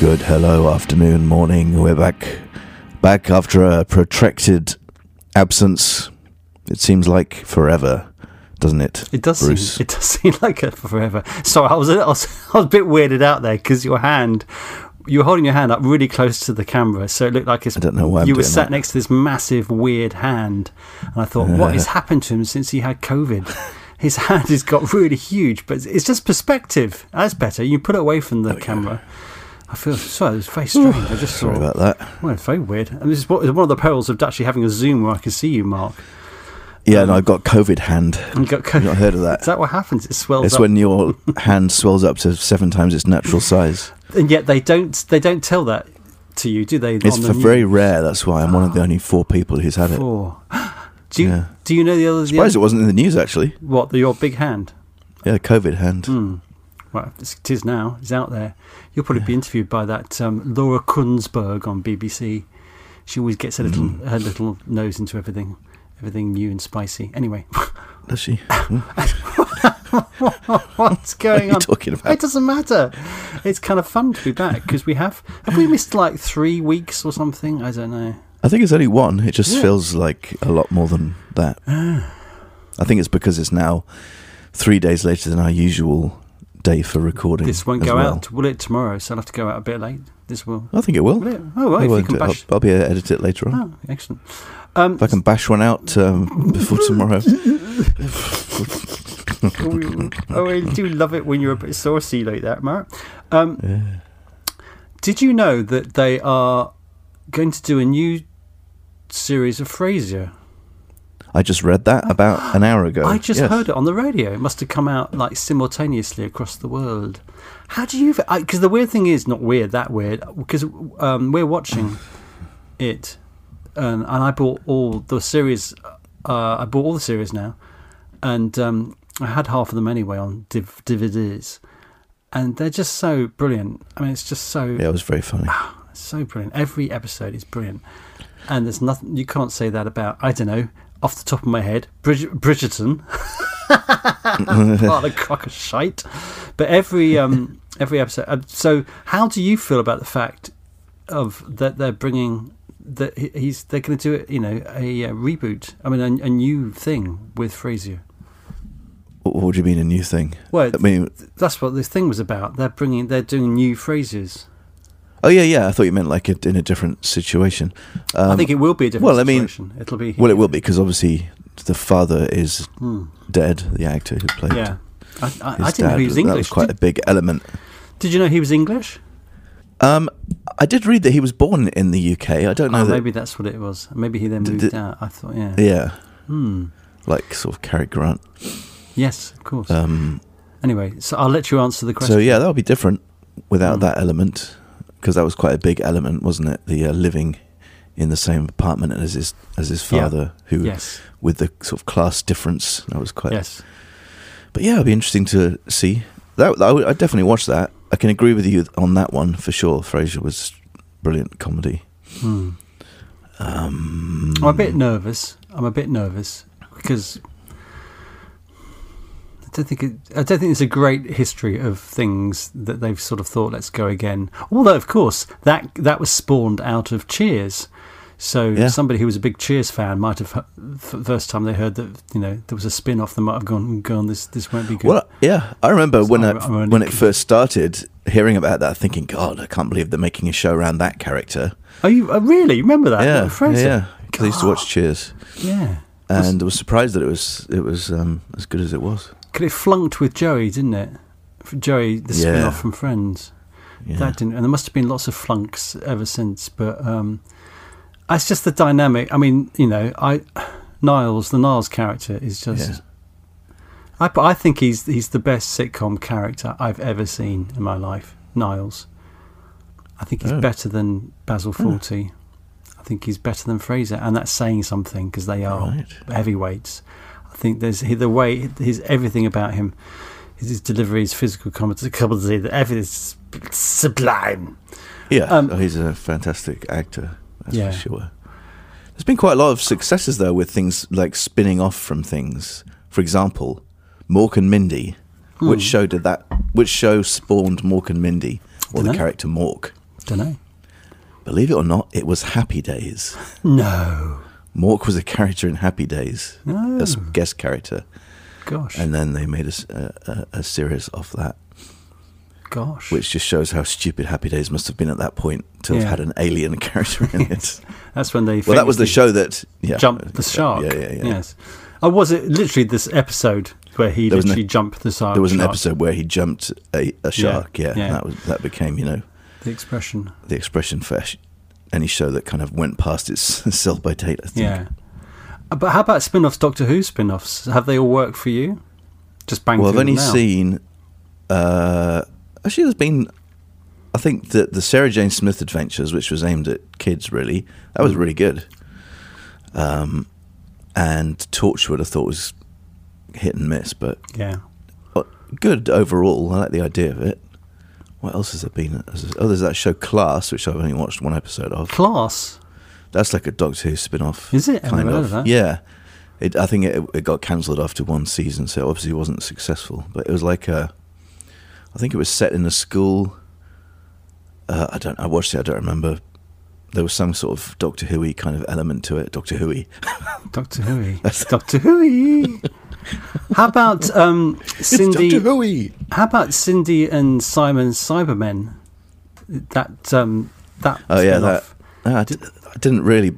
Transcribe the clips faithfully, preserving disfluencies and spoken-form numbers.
Good hello, afternoon, morning. We're back, back after a protracted absence. It seems like forever, doesn't it? It does. Bruce? Seem, it does seem like a forever. Sorry, I was, I was, I was a bit weirded out there because your hand, you were holding your hand up really close to the camera, so it looked like it's, I don't know why I'm you were doing sat that. next to this massive weird hand, and I thought, what has happened to him since he had COVID? His hand has got really huge, but it's just perspective. That's better. You put it away from the camera. I feel sorry. It's very strange. I just Sorry thought, about that. well, it's very weird. And this is what, one of the perils of actually having a Zoom where I can see you, Mark. Yeah, and I've got COVID hand. You got COVID. You've not heard of that? Is that what happens? It swells It's up. when your hand swells up to seven times its natural size. And yet they don't. They don't tell that to you, do they? It's on for the very rare. That's why I'm one of the only four people who's had it. Four. Do you Yeah. do you know the other? The Surprised other it wasn't in the news actually. what? The, your big hand. Yeah, COVID hand. Mm. Well, it is now. It's out there. You'll probably be interviewed by that um, Laura Kunsberg on B B C. She always gets a little Mm. her little nose into everything, everything new and spicy. Anyway, Does she? what's going What are you on? talking about? It doesn't matter. It's kind of fun to be back because we have have we missed like three weeks or something? I don't know. I think it's only one. It just Yeah. feels like a lot more than that. I think it's because it's now three days later than our usual day for recording. This won't as go well. out, will it, tomorrow? So I'll have to go out a bit late. This will. I think it will. Will it? Oh, well, I if you won't can do it. bash. I'll, I'll be able to edit it later on. Oh, excellent. Um, If I can bash one out um, before tomorrow. oh, I do love it when you're a bit saucy like that, Mark. Um, Yeah. Did you know that they are going to do a new series of Frasier? I just read that about an hour ago. I just Yes. heard it on the radio. It must have come out like simultaneously across the world. How do you? Because the weird thing is not weird, that weird. Because um, we're watching it, and, and I bought all the series. Uh, I bought all the series now, and um, I had half of them anyway on div- D V Ds, and they're just so brilliant. I mean, it's just so Yeah, it was very funny. so brilliant. Every episode is brilliant, and there's nothing you can't say that about. I don't know. Off the top of my head, Brid- Bridgerton, part of the crock of shite. But every um, every episode. Uh, so, how do you feel about the fact of that they're bringing that he- he's they're going to do it? You know, a, uh reboot. I mean, a, a new thing with Frasier. What, what do you mean a new thing? Well, I mean, that's what this thing was about. They're bringing, they're doing new Frasiers. oh yeah, yeah. I thought you meant like it in a different situation. Um, I think it will be a different well, I mean, situation. It'll be well, it will be because obviously the father is Hmm. dead. The actor who played. Yeah, I, I, his I didn't dad. know he was That English. was quite did, a big element. did you know he was English? Um, I did read that he was born in the U K. I don't know Oh, that. maybe that's what it was. Maybe he then D- moved d- out. I thought, yeah. Yeah, Hmm. like sort of Cary Grant. Yes, of course. Um, anyway, so I'll let you answer the question. so yeah, that would be different without Mm. that element, because that was quite a big element, wasn't it? The uh, living in the same apartment as his as his Yeah. father, who Yes, with the sort of class difference, that was quite. yes. But yeah, it'd be interesting to see. That I would I'd definitely watch that. I can agree with you on that one for sure. Frasier was brilliant comedy. Hmm. Um, I'm a bit nervous. I'm a bit nervous because I don't think it, I don't think there's a great history of things that they've sort of thought, let's go again. Although, of course, that that was spawned out of Cheers. So Yeah. somebody who was a big Cheers fan might have, for the first time they heard that, you know, there was a spin-off, they might have gone, gone, this this won't be good. Well, yeah, I remember It's when not- it, I'm only when it kidding. first started, hearing about that, thinking, God, I can't believe they're making a show around that character. Oh, you uh, really remember that? yeah, Like Fraser? yeah, because I used to watch Cheers, Yeah. and I was surprised that it was it was um, as good as it was. Cause it flunked with Joey, didn't it? For Joey, the Yeah. spin-off from Friends. Yeah. That didn't, and there must have been lots of flunks ever since. But um, it's just the dynamic. I mean, you know, I Niles, the Niles character is just. Yeah. I I think he's he's the best sitcom character I've ever seen in my life. Niles. I think he's Oh. better than Basil Fawlty. I think he's better than Fraser, and that's saying something because they are Right. heavyweights. I think there's the way his everything about him, his delivery, his physical comedy, comedy everything's sublime. Yeah, Um, oh, he's a fantastic actor, that's Yeah. for sure. There's been quite a lot of successes, though, with things like spinning off from things. For example, Mork and Mindy. Hmm. Which show did that? Which show spawned Mork and Mindy, or the Dunno. character Mork? Don't know. Believe it or not, it was Happy Days. No. Mork was a character in Happy Days, No. a s- guest character, Gosh. and then they made a, s- a- a- a series of that, Gosh. which just shows how stupid Happy Days must have been at that point to have Yeah. had an alien character in it. That's when they Well, that was the famously show that yeah, jumped the shark. Yeah, yeah, yeah. Yes. Oh, was it literally this episode where he There was an literally ep- jumped the shark? There was an shark? episode where he jumped a, a shark. Yeah, yeah. And that was that became you know The expression. the expression for sh- any show that kind of went past its sell by date. I think. Yeah. Uh, But how about spin-offs, Doctor Who spin-offs? Have they all worked for you? Just bang Well, I've through them only now. seen. Uh, actually, there's been. I think that the Sarah Jane Smith Adventures, which was aimed at kids, really, that was Mm. really good. Um, and Torchwood, I thought was hit and miss, but Yeah. but good overall. I like the idea of it. What else has there been? Oh, there's that show Class, which I've only watched one episode of. Class. That's like a Doctor Who spin-off. Is it? I've Kind never heard of. of that. Yeah. It, I think it, it got cancelled after one season, so it obviously wasn't successful. But it was like a, I think it was set in a school. Uh, I don't. I watched it. I don't remember. There was some sort of Doctor Who-y kind of element to it. Doctor Who-y. Doctor Who. Doctor Who. How about um, Cindy? It's Doctor Who-y. How about Cindy and Simon's Cybermen? That um, that. Oh yeah, that. spin-off. no, I, d- I didn't really.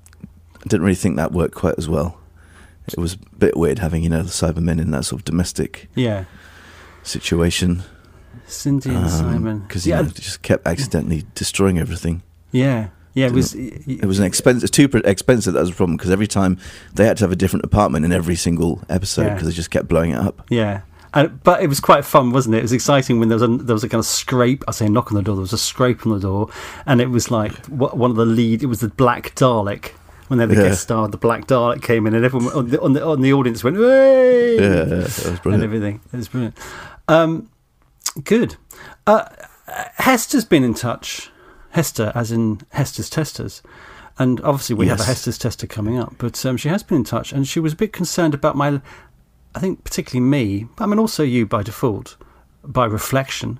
I didn't really think that worked quite as well. It was a bit weird having you know the Cybermen in that sort of domestic Yeah. situation. Cindy and Simon. Because Yeah. you know, they just kept accidentally destroying everything. Yeah. Yeah. It was. It was an expensive, too pr- expensive. That was a problem because every time they had to have a different apartment in every single episode Yeah. because they just kept blowing it up. Yeah. And, but it was quite fun, wasn't it? It was exciting when there was a there was a kind of scrape. I say knock on the door. There was a scrape on the door, and it was like what, one of the lead. It was the Black Dalek. When they had the Yeah. guest star, the Black Dalek came in, and everyone on the on the, on the audience went, "Hey!" Yeah, that was and brilliant. everything. It was brilliant. Um, good. Uh, Hester's been in touch. Hester, as in Hester's Testers. And obviously we have a Yes. Hester's Tester coming up. But um, she has been in touch, and she was a bit concerned about my, I think particularly me, but I mean also you by default, by reflection.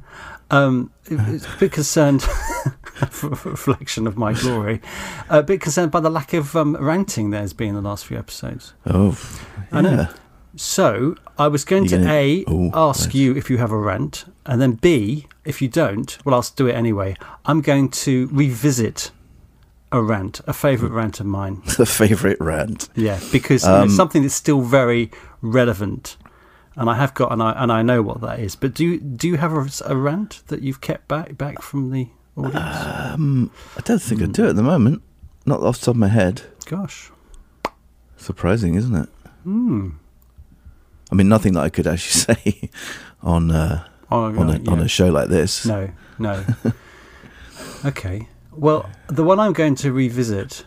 um, it- it's a bit concerned, reflection of my glory, a bit concerned by the lack of um, ranting there's been in the last few episodes. Oh, I know. yeah. So I was going You're to gonna- A, Oh, ask right. you if you have a rant, and then B, if you don't, well, I'll do it anyway. I'm going to revisit a rant, a favourite rant of mine. The favourite rant. Yeah, because you know, Um, it's something that's still very relevant, and I have got, and I and I know what that is. But do you do you have a, a rant that you've kept back back from the audience? Um, I don't think I do at the moment. Not off the top of my head. Gosh, Surprising, isn't it? hmm. I mean, nothing that I could actually say on uh, Oh, on, right, a, on yeah. a show like this. No, no. Okay. Well, the one I'm going to revisit,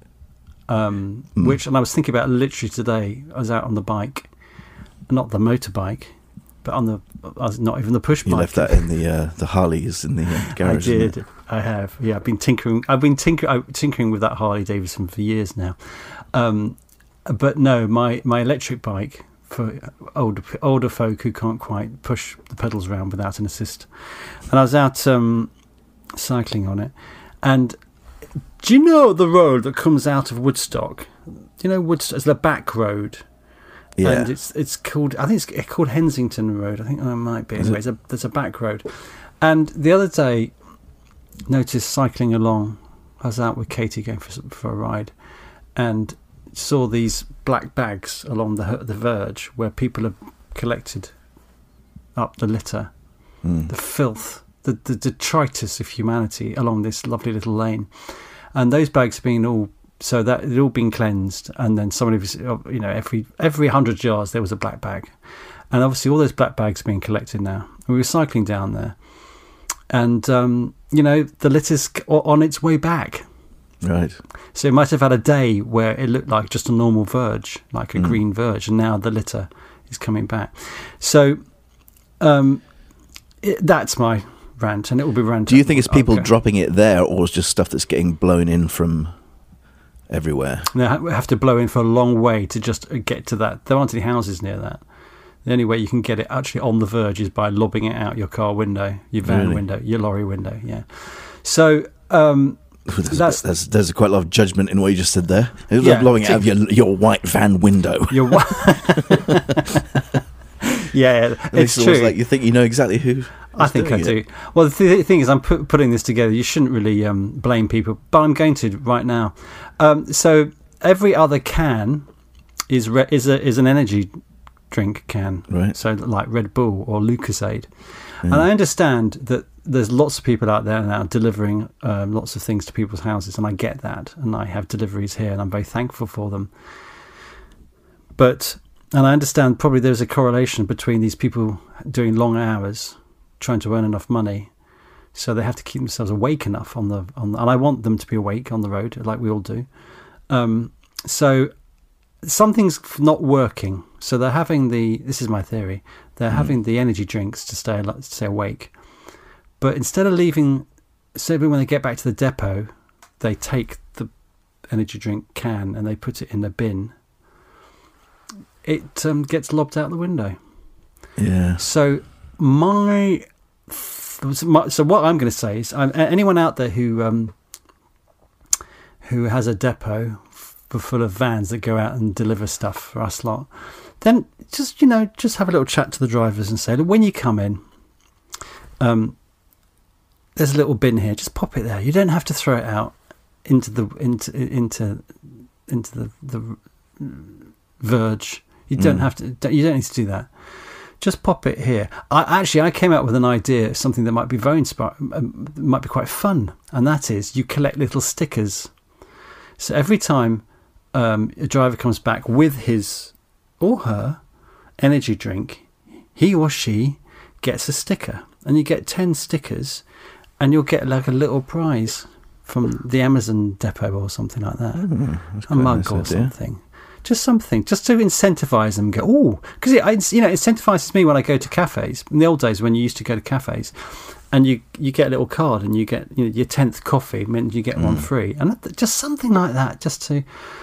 um, Mm. which, and I was thinking about literally today, I was out on the bike, not the motorbike, but on the, I was not even the push You bike. left that in the uh, the Harleys in the uh, I garage. isn't it? did. I have. Yeah, I've been tinkering. I've been tinker, I, tinkering with that Harley Davidson for years now. Um, but no, my, my electric bike for older older folk who can't quite push the pedals around without an assist. And I was out um, cycling on it. And do you know the road that comes out of Woodstock? Do you know Woodstock? It's the back road. Yeah. And it's it's called, I think it's called Hensington Road. I think oh, it might be. Is Anyway, it? there's a, there's a back road. And the other day, noticed cycling along, I was out with Katie going for for a ride, and saw these black bags along the the verge where people have collected up the litter, Mm. the filth, the, the detritus of humanity along this lovely little lane. And those bags have been all, so that it all been cleansed, and then somebody was, you know, every every hundred yards there was a black bag, and obviously all those black bags are being collected now. And we were cycling down there, and um, you know, the litter's on its way back. Right. So it might have had a day where it looked like just a normal verge, like a Mm. green verge, and now the litter is coming back. So um, it, that's my rant, and it will be rant. Do you think it's people okay. dropping it there, or it's just stuff that's getting blown in from everywhere? They ha- have to blow in for a long way to just get to that. There aren't any houses near that. The only way you can get it actually on the verge is by lobbing it out your car window, your van Really? window, your lorry window. Yeah. So um, There's, that's there's, there's quite a lot of judgment in what you just said there. It was Yeah, like blowing out of t- your, your white van window. your wa- yeah, it's almost true. like you think you know exactly who. I think I doing do. it. Well, the th- thing is, I'm put, putting this together. You shouldn't really um, blame people, but I'm going to right now. Um, so every other can is re- is a is an energy drink can, Right. So like Red Bull or Lucozade. Yeah. And I understand that there's lots of people out there now delivering um, lots of things to people's houses, and I get that, and I have deliveries here, and I'm very thankful for them. But and I understand probably there's a correlation between these people doing long hours, trying to earn enough money, so they have to keep themselves awake enough on the on. The, and I want them to be awake on the road, like we all do. Um, so something's not working. So they're having the. This is my theory. They're mm. having the energy drinks to stay to stay awake, but instead of leaving, so when they get back to the depot, they take the energy drink can and they put it in a bin. It um, gets lobbed out the window. Yeah. So my, so what I'm going to say is, um, anyone out there who um, who has a depot full of vans that go out and deliver stuff for us lot, then just you know just have a little chat to the drivers and say, look, when you come in, um, there's a little bin here. Just pop it there. You don't have to throw it out into the into into into the the verge. You don't Mm. have to. You don't need to do that. Just pop it here. I actually I came up with an idea, something that might be very inspiring, um, might be quite fun, and that is you collect little stickers. So every time um, a driver comes back with his or her energy drink, he or she gets a sticker, and you get ten stickers, and you'll get like a little prize from the Amazon depot or something like that, Mm, a mug or something. Just something, just to incentivise them. Go, oh, because it, it's, you know, incentivises me when I go to cafes. In the old days, when you used to go to cafes, and you, you get a little card, and you get you know, your tenth coffee meant you get mm. one free, and just something like that, just to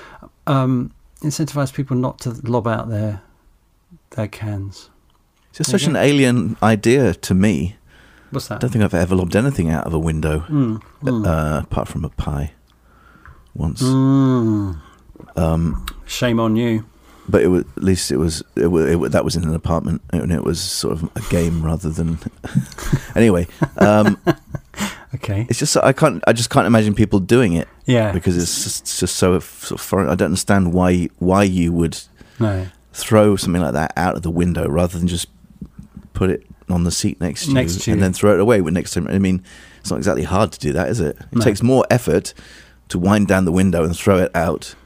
um, incentivise people not to lob out their their cans. It's just such an alien idea to me. What's that? I don't think I've ever lobbed anything out of a window, mm. Mm. Uh, apart from a pie. Once. Mm. Um, Shame on you. But it was, at least it was, it was, it was that was in an apartment, and it was sort of a game rather than. Anyway, um, okay. It's just I can't, I just can't imagine people doing it. Yeah, because it's just, it's just so sort of foreign. I don't understand why why you would no. throw something like that out of the window rather than just put it on the seat next to, next you, to you and then throw it away with next time. I mean, it's not exactly hard to do that, is it? It no. takes more effort to wind down the window and throw it out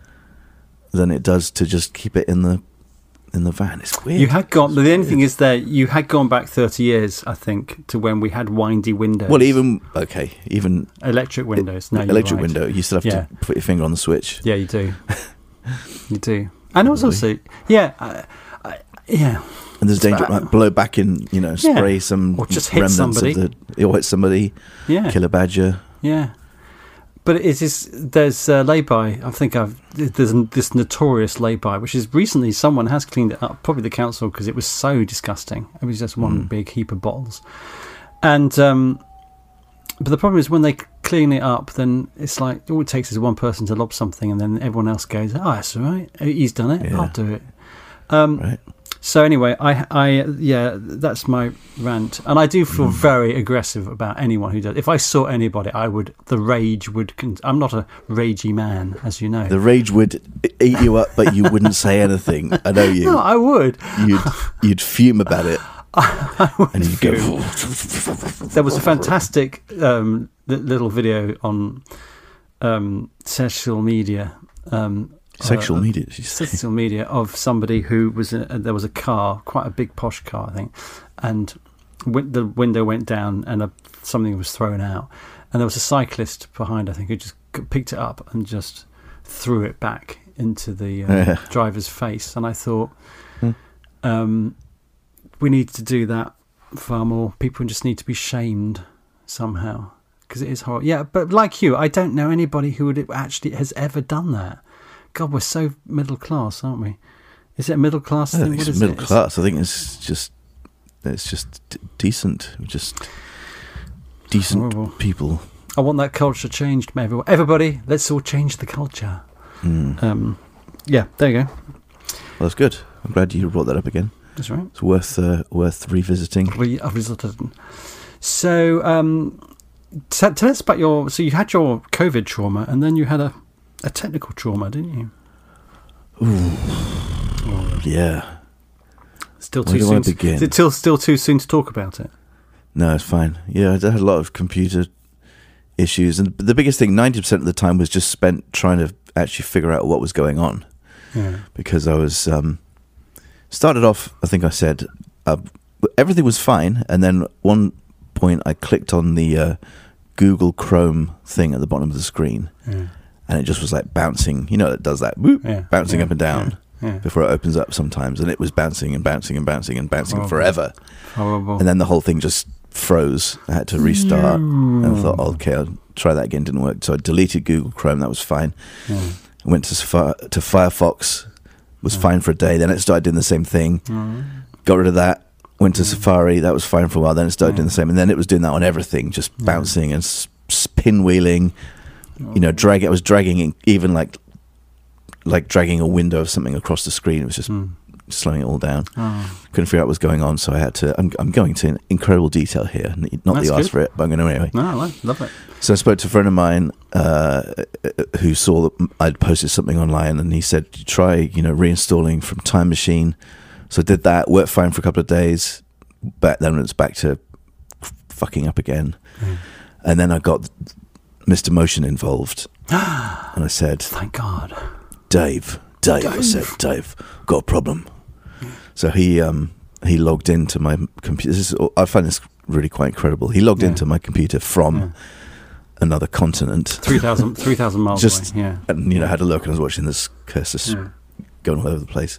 than it does to just keep it in the in the van. It's weird. You had gone. It's The weird. only thing is that you had gone back thirty years, I think, to when we had windy windows. Well, even okay, even electric windows. No, electric you're right. window. You still have Yeah. to put your finger on the switch. Yeah, you do. You do, and also, also yeah, I, I, yeah. And there's danger. But- Like blow back in, you know, spray Yeah. some Or just hit remnants somebody. of the. Or hit somebody. Yeah, Kill a badger. yeah. But it is there's uh, lay-by. I think I've there's this notorious lay-by, which is recently someone has cleaned it up, probably the council, because it was so disgusting. It was just one Mm. big heap of bottles, and um, but the problem is when they clean it up, then it's like all it takes is one person to lob something, and then everyone else goes, "Oh, that's all right. He's done it. Yeah. I'll do it." Um, Right. So anyway, I, I, yeah, that's my rant, and I do feel Mm. very aggressive about anyone who does. If I saw anybody, I would. The rage would. Con- I'm not a ragey man, as you know. The rage would eat you up, but you wouldn't say anything. I know you. No, I would. You'd you'd fume about it, I would and you'd go. fume. There was a fantastic um, li- little video on um, social media. Um, Sexual uh, media. Did you say? social media of somebody who was in, uh, there was a car, quite a big posh car, I think, and w- the window went down and a, something was thrown out, and there was a cyclist behind, I think, who just c- picked it up and just threw it back into the uh, Yeah. driver's face. And I thought, Hmm. um, we need to do that far more. People just need to be shamed somehow, because it is horrible. Yeah, but like you, I don't know anybody who would actually has ever done that. God, we're so middle class, aren't we? Is it a middle class I thing? think What it's is middle it? class. I think it's just it's just d- decent. Just decent Horrible. people. I want that culture changed. Everybody, everybody let's all change the culture. Mm. Um, yeah, there you go. Well, that's good. I'm glad you brought that up again. That's right. It's worth uh, worth revisiting. Re- I've visited. So, um, t- tell us about your. So you had your COVID trauma, and then you had a, a technical trauma, didn't you? Ooh. Oh. Yeah. Still Where too do I soon. To, begin? is it still still too soon to talk about it? No, it's fine. Yeah, I had a lot of computer issues, and the biggest thing, ninety percent of the time, was just spent trying to actually figure out what was going on. Yeah. Because I was um, started off. I think I said uh, everything was fine, and then one point I clicked on the uh, Google Chrome thing at the bottom of the screen, Yeah. and it just was like bouncing. You know, it does that, whoop, Yeah. bouncing Yeah. up and down Yeah. Yeah. before it opens up sometimes, and it was bouncing and bouncing and bouncing and bouncing Horrible. forever. Horrible. And then the whole thing just froze. I had to restart, No. and I thought, oh, okay, I'll try that again. Didn't work, so I deleted Google Chrome. That was fine. Yeah. I went to Safari, to Firefox, was fine for a day. Then it started doing the same thing. Mm. Got rid of that. Went to Safari. That was fine for a while. Then it started doing the same, and then it was doing that on everything, just bouncing and s- pinwheeling. You know, drag. I was dragging it, even like like dragging a window of something across the screen. It was just Mm. slowing it all down. Oh. Couldn't figure out what was going on, so I had to. I'm, I'm going to incredible detail here. Not That's that you asked good. for it, but I'm going to anyway. No, I love, love it. So I spoke to a friend of mine uh, who saw that I'd posted something online, and he said, "Try, you know, reinstalling from Time Machine." So I did that. Worked fine for a couple of days. But then it's back to f- fucking up again. Mm. And then I got Mister Motion involved, and I said, Thank God. Dave, Dave, Dave. I said, Dave, got a problem. So he um, he logged into my computer. This is, I find this really quite incredible. He logged Yeah. into my computer from Yeah. another continent. three thousand three thousand miles Just away. Yeah. and you know had a look, and I was watching this cursor s- Yeah. going all over the place.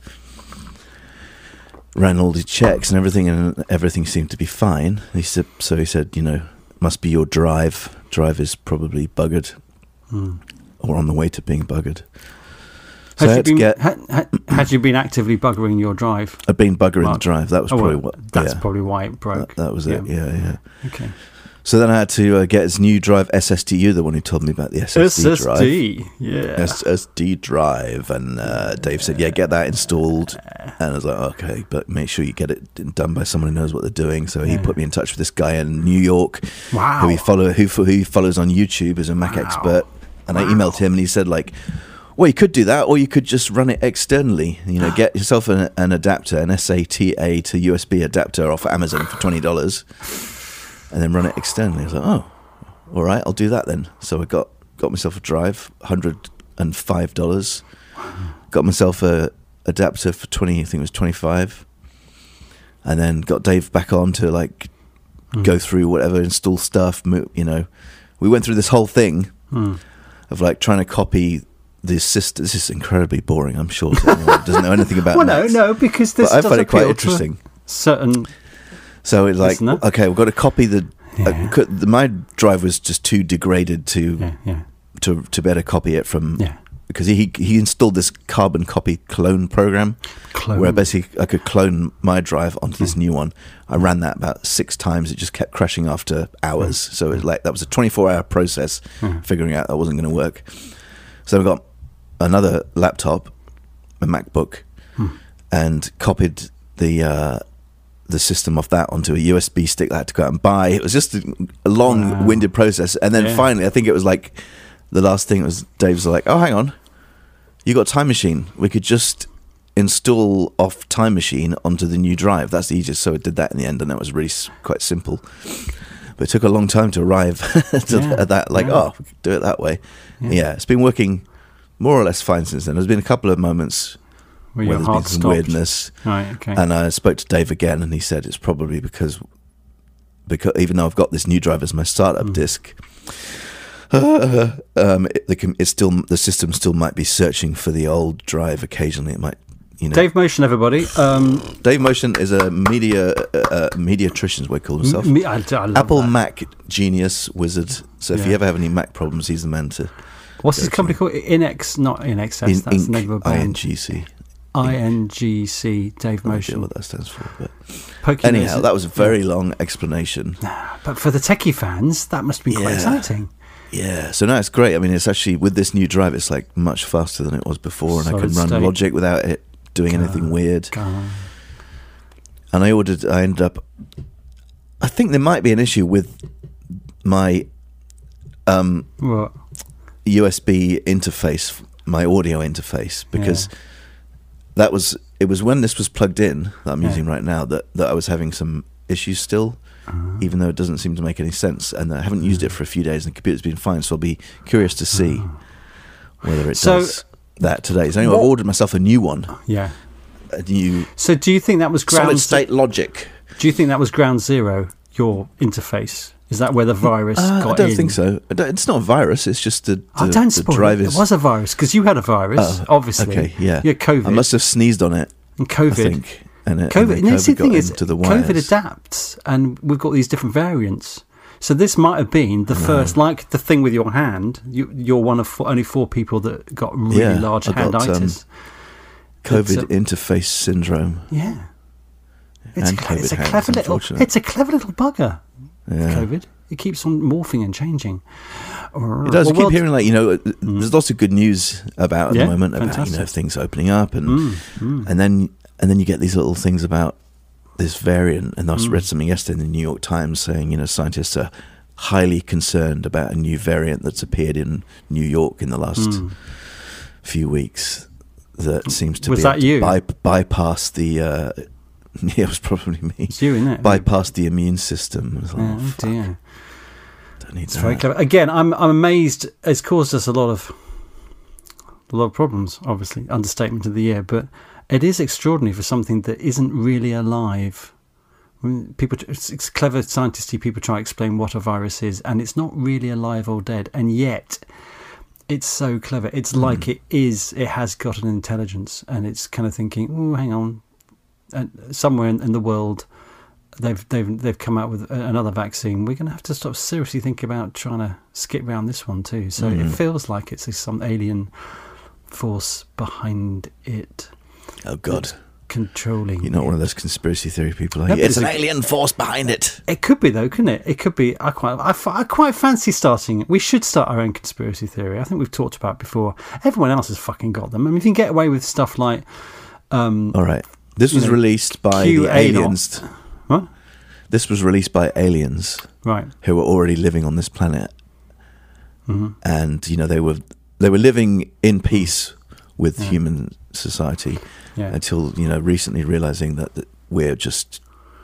Ran all the checks and everything, and everything seemed to be fine. He said, so he said, you know, must be your drive. Drive is probably buggered, Mm. or on the way to being buggered. So I Had you, had to been, get. had, had, had you been actively buggering your drive? I'd been buggering Mark. the drive. That was Oh, probably well, what. That's yeah, probably why it broke. that, that was it. Yeah, yeah. Okay. So then I had to uh, get his new drive, S S D. You the one who told me about the S S D, S S D. drive. Yeah. S S D drive, and uh, Dave said, "Yeah, get that installed." And I was like, "Okay, but make sure you get it done by someone who knows what they're doing." So he Yeah. put me in touch with this guy in New York, Wow. who he follow who who he follows on YouTube as a Mac Wow. expert. And I Wow. emailed him, and he said, like, "Well, you could do that, or you could just run it externally. You know, get yourself an, an adapter, an S A T A to U S B adapter off Amazon for twenty dollars, and then run it externally." I was like, "Oh, all right, I'll do that then." So I got got myself a drive, hundred and five dollars. Got myself a adapter for twenty. I think it was twenty five, and then got Dave back on to like Mm. go through whatever, install stuff. mo- You know, we went through this whole thing Mm. of like trying to copy the system. This is incredibly boring, I'm sure, to anyone who doesn't know anything about Well, no, Macs. no, because this But I does find it quite appeal to interesting. certain. So it's like, Listener. okay, we've got to copy the, Yeah. uh, co- the. My drive was just too degraded to Yeah, yeah, to to better copy it from. yeah. Because he he installed this carbon copy clone program, Clone. where basically I could clone my drive onto this new one. I ran that about six times. It just kept crashing after hours. So it was like that was a twenty-four hour process Mm. figuring out that wasn't going to work. So I got another laptop, a MacBook, Hmm. and copied the uh, the system off that onto a U S B stick that I had to go out and buy. It was just a, a long-winded process. And then Yeah. finally, I think it was like the last thing was Dave's like, "Oh, hang on. You got Time Machine. We could just install off Time Machine onto the new drive. That's the easiest." So I did that in the end, and that was really s- quite simple. But it took a long time to arrive to Yeah, that. Like, yeah. oh, we could do it that way. Yeah. Yeah. It's been working more or less fine since then. There's been a couple of moments Where where your there's been heart some stopped. weirdness, Right. Okay. and I spoke to Dave again, and he said it's probably because because even though I've got this new drive as my startup Mm. disk. um, it, the, com- it's still the system still might be searching for the old drive. Occasionally, it might, you know. Dave Motion, everybody. Um, Dave Motion is a media uh, uh, mediatrician, is what he calls himself. me, I, I love Apple that. Mac genius wizard. So if Yeah. you ever have any Mac problems, he's the man to. What's his go company to. called? Inex, not Inexcess. In, That's the name of a I N band. G C. I N G C, Dave I don't Motion. know what that stands for. But Poking anyhow, noses. that was a very long explanation. But for the techie fans, that must be quite Yeah. exciting. Yeah, so now it's great. I mean, it's actually, with this new drive, it's like much faster than it was before, and I Solid can run state. Logic without it doing God. anything weird. God. And I ordered, I ended up, I think there might be an issue with my um, What? U S B interface, my audio interface, because Yeah. that was, it was when this was plugged in, that I'm Yeah. using right now, that, that I was having some issues still, Uh-huh. even though it doesn't seem to make any sense. And I haven't used it for a few days, and the computer's been fine, so I'll be curious to see whether it So- does that today. So anyway, I've What- ordered myself a new one, Yeah. a new So do you think that was ground? solid state Logic. Do you think that was ground zero? Your interface, is that where the virus Uh, got I don't in? think so. I don't- It's not a virus. It's just the, the, Oh, don't the spoil drive it. is. It was a virus because you had a virus, Oh, obviously. Okay, yeah. You had COVID. I must have sneezed on it. and I COVID. think. And it, COVID. and And that's the got thing is, into the COVID wires. adapts, and we've got these different variants. So this might have been the first, like the thing with your hand. You, you're one of four, only four people that got really Yeah, large I got, handitis. COVID It's a- interface syndrome. yeah, it's, and a, it's a COVID hands, clever little. unfortunately. It's a clever little bugger. Yeah. COVID. It keeps on morphing and changing. It does. Well, I keep well, hearing, like, you know, there's lots of good news about at Yeah, the moment about, you know, fantastic. things opening up, and Mm, mm. and then and then you get these little things about this variant. And I Mm. read something yesterday in the New York Times saying, you know, scientists are highly concerned about a new variant that's appeared in New York in the last Mm. few weeks that seems to Was be that able to you? by, bypass the. Uh, yeah, it was probably me. It's you, isn't it? Bypass the immune system. I was like, Yeah, oh, oh fuck, dear. don't need It's that. very clever. Again, I'm I'm amazed. It's caused us a lot of a lot of problems. Obviously, understatement of the year, but it is extraordinary for something that isn't really alive. I mean, people, it's, it's clever scientisty people try to explain what a virus is, and it's not really alive or dead, and yet it's so clever. It's like it is. It has got an intelligence, and it's kind of thinking, "Oh, hang on," and somewhere in, in the world. They've they've they've come out with another vaccine. We're going to have to stop seriously think about trying to skip around this one too. So Mm. it feels like it's some alien force behind it Oh, God. controlling. You're not one of those conspiracy theory people, are No, you? but It's an it's a- alien force behind it. It could be though, couldn't it? It could be. I quite I, f- I quite fancy starting. We should start our own conspiracy theory. I think we've talked about it before. Everyone else has fucking got them. I mean, if you can get away with stuff like um, All right. This You was know, released by Q the A aliens. what? This was released by aliens Right. who were already living on this planet, hmm and you know they were they were living in peace with Yeah. human society Yeah. until, you know, recently realizing that, that we're just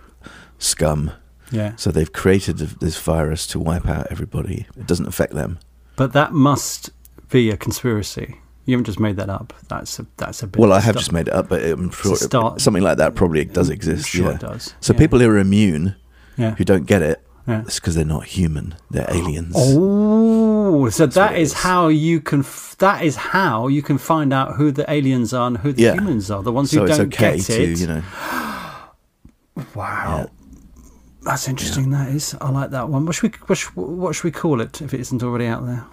scum. Yeah. So they've created this virus to wipe out everybody. It doesn't affect them. But that must be a conspiracy. You haven't just made that up. That's a that's a bit. Well, I have stu- just made it up, but I'm sure It's a start- something like that probably does I'm exist. Sure, yeah. it does. So yeah. people who are immune, yeah. who don't get it, yeah. it's because they're not human. They're aliens. Oh, so That's that what it is is. how you can. F- that is how you can find out who the aliens are and who the Yeah. humans are. The ones So who it's don't okay get to, it. you know. Wow, Yeah. that's interesting. That is. I like that one. What should we? What should, what should we call it if it isn't already out there?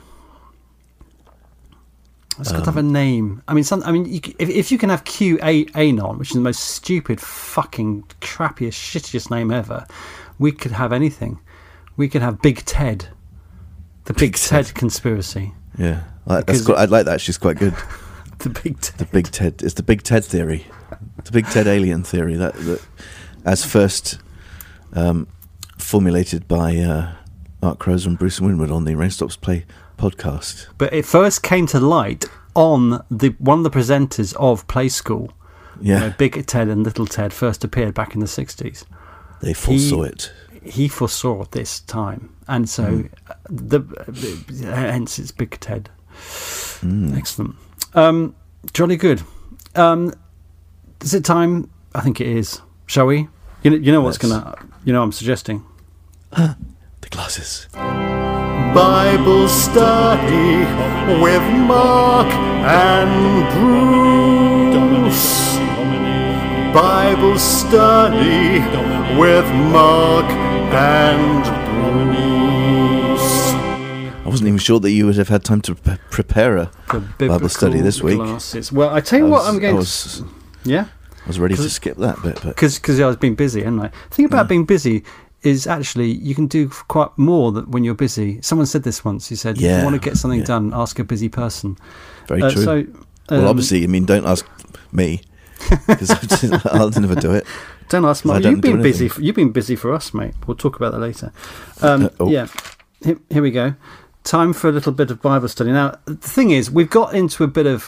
It's got to have a name. I mean, some. I mean, you, c- if if you can have Q A Anon, which is the most stupid, fucking crappiest, shittiest name ever, we could have anything. We could have Big Ted, the Big, Big Ted. Ted. conspiracy. Yeah, like, Because that's quite, I'd like that. She's quite good. The Big Ted. The Big Ted. It's the Big Ted theory. The Big Ted alien theory. That, that as first um, formulated by uh, Mark Crozer and Bruce Winwood on the Rain Stops Play podcast. But it first came to light on the one of the presenters of Play School. Yeah, Where Big Ted and Little Ted first appeared back in the sixties. they foresaw it. He foresaw this time, and so Mm. uh, the uh, hence it's Big Ted. Mm. Excellent, um, jolly good. Um, is it time? I think it is. Shall we? You know, you know what's Let's. gonna. You know, I'm suggesting. The glasses. Bible study with Mark and Bruce. Bible study with Mark and Bruce. I wasn't even sure that you would have had time to pre- prepare a The Bible study this week. Glasses. Well, I tell you I what, was, I'm going I was Yeah. I was ready to skip that bit, but because because I was being busy, hadn't I? The thing about Yeah. being busy is actually you can do quite more than when you're busy. Someone said this once. He said, "If Yeah, you want to get something yeah. done, ask a busy person." very Uh, true. So, well, um, obviously, I mean, don't ask me because I'll never do it. don't ask. I Mark. don't You've do been busy. anything. For, you've been busy for us, mate. We'll talk about that later. Um, Uh, oh. Yeah. Here, here we go. Time for a little bit of Bible study. Now, the thing is, we've got into a bit of.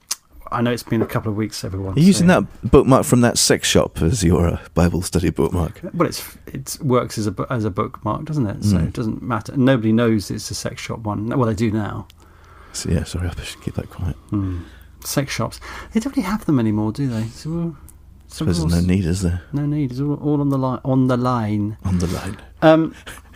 I know it's been a couple of weeks, everyone. Are you using so- that bookmark from that sex shop as your uh, Bible study bookmark? Well, it's it works as a bu- as a bookmark, doesn't it? So Mm. it doesn't matter. Nobody knows it's a sex shop one. Well, they do now. So, yeah, sorry, I should keep that quiet. Hmm. Sex shops. They don't really have them anymore, do they? So, well, I suppose there's no need, is there? No need. It's all, all on the line. On the line. On the line. Um.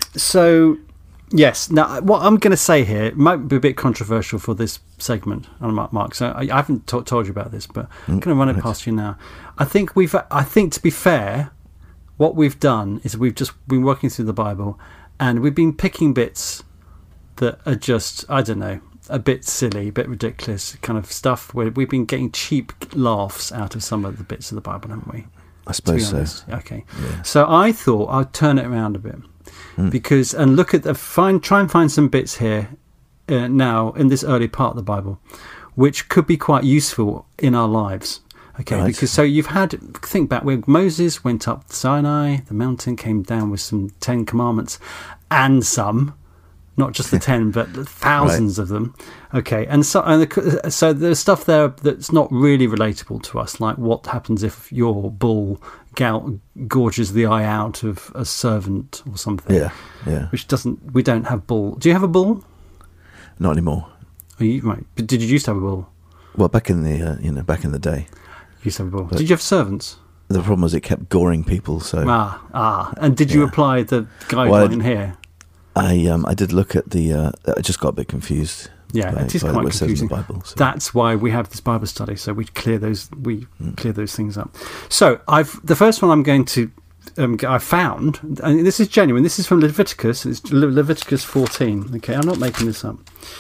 So, yes. Now, what I'm going to say here might be a bit controversial for this segment, on Mark. Mark. So I, I haven't t- told you about this, but I'm going to run it right. past you now. I think we've. I think to be fair, what we've done is we've just been working through the Bible, and we've been picking bits that are just, I don't know, a bit silly, a bit ridiculous kind of stuff where we've been getting cheap laughs out of some of the bits of the Bible, haven't we? I To be suppose so. honest. Okay. Yeah. So I thought I'd turn it around a bit Mm. because, and look at the, find, try and find some bits here uh, now in this early part of the Bible, which could be quite useful in our lives. Okay, Right. because so you've had, think back where Moses went up Sinai, the mountain, came down with some Ten Commandments and some, not just the ten, but thousands of them. Okay, and so and the, so there's stuff there that's not really relatable to us, like what happens if your bull gout gorges the eye out of a servant or something. Yeah, yeah. Which doesn't, we don't have bull. Do you have a bull? Not anymore. Oh, you, right. But did you used to have a bull? Well, back in the uh, you know back in the day, You used to have a bull. But- Did you have servants? the problem was it kept goring people. So Ah, ah. And did you Yeah. apply the Well, guideline here? I um I did look at the. Uh, I just got a bit confused. Yeah, by, it is by quite what it says in confusing. the Bible. So. That's why we have this Bible study, so we clear those we Mm. clear those things up. So I've the first one I'm going to um, I found, and this is genuine. This is from Leviticus. It's Le- Leviticus fourteen. Okay, I'm not making this up.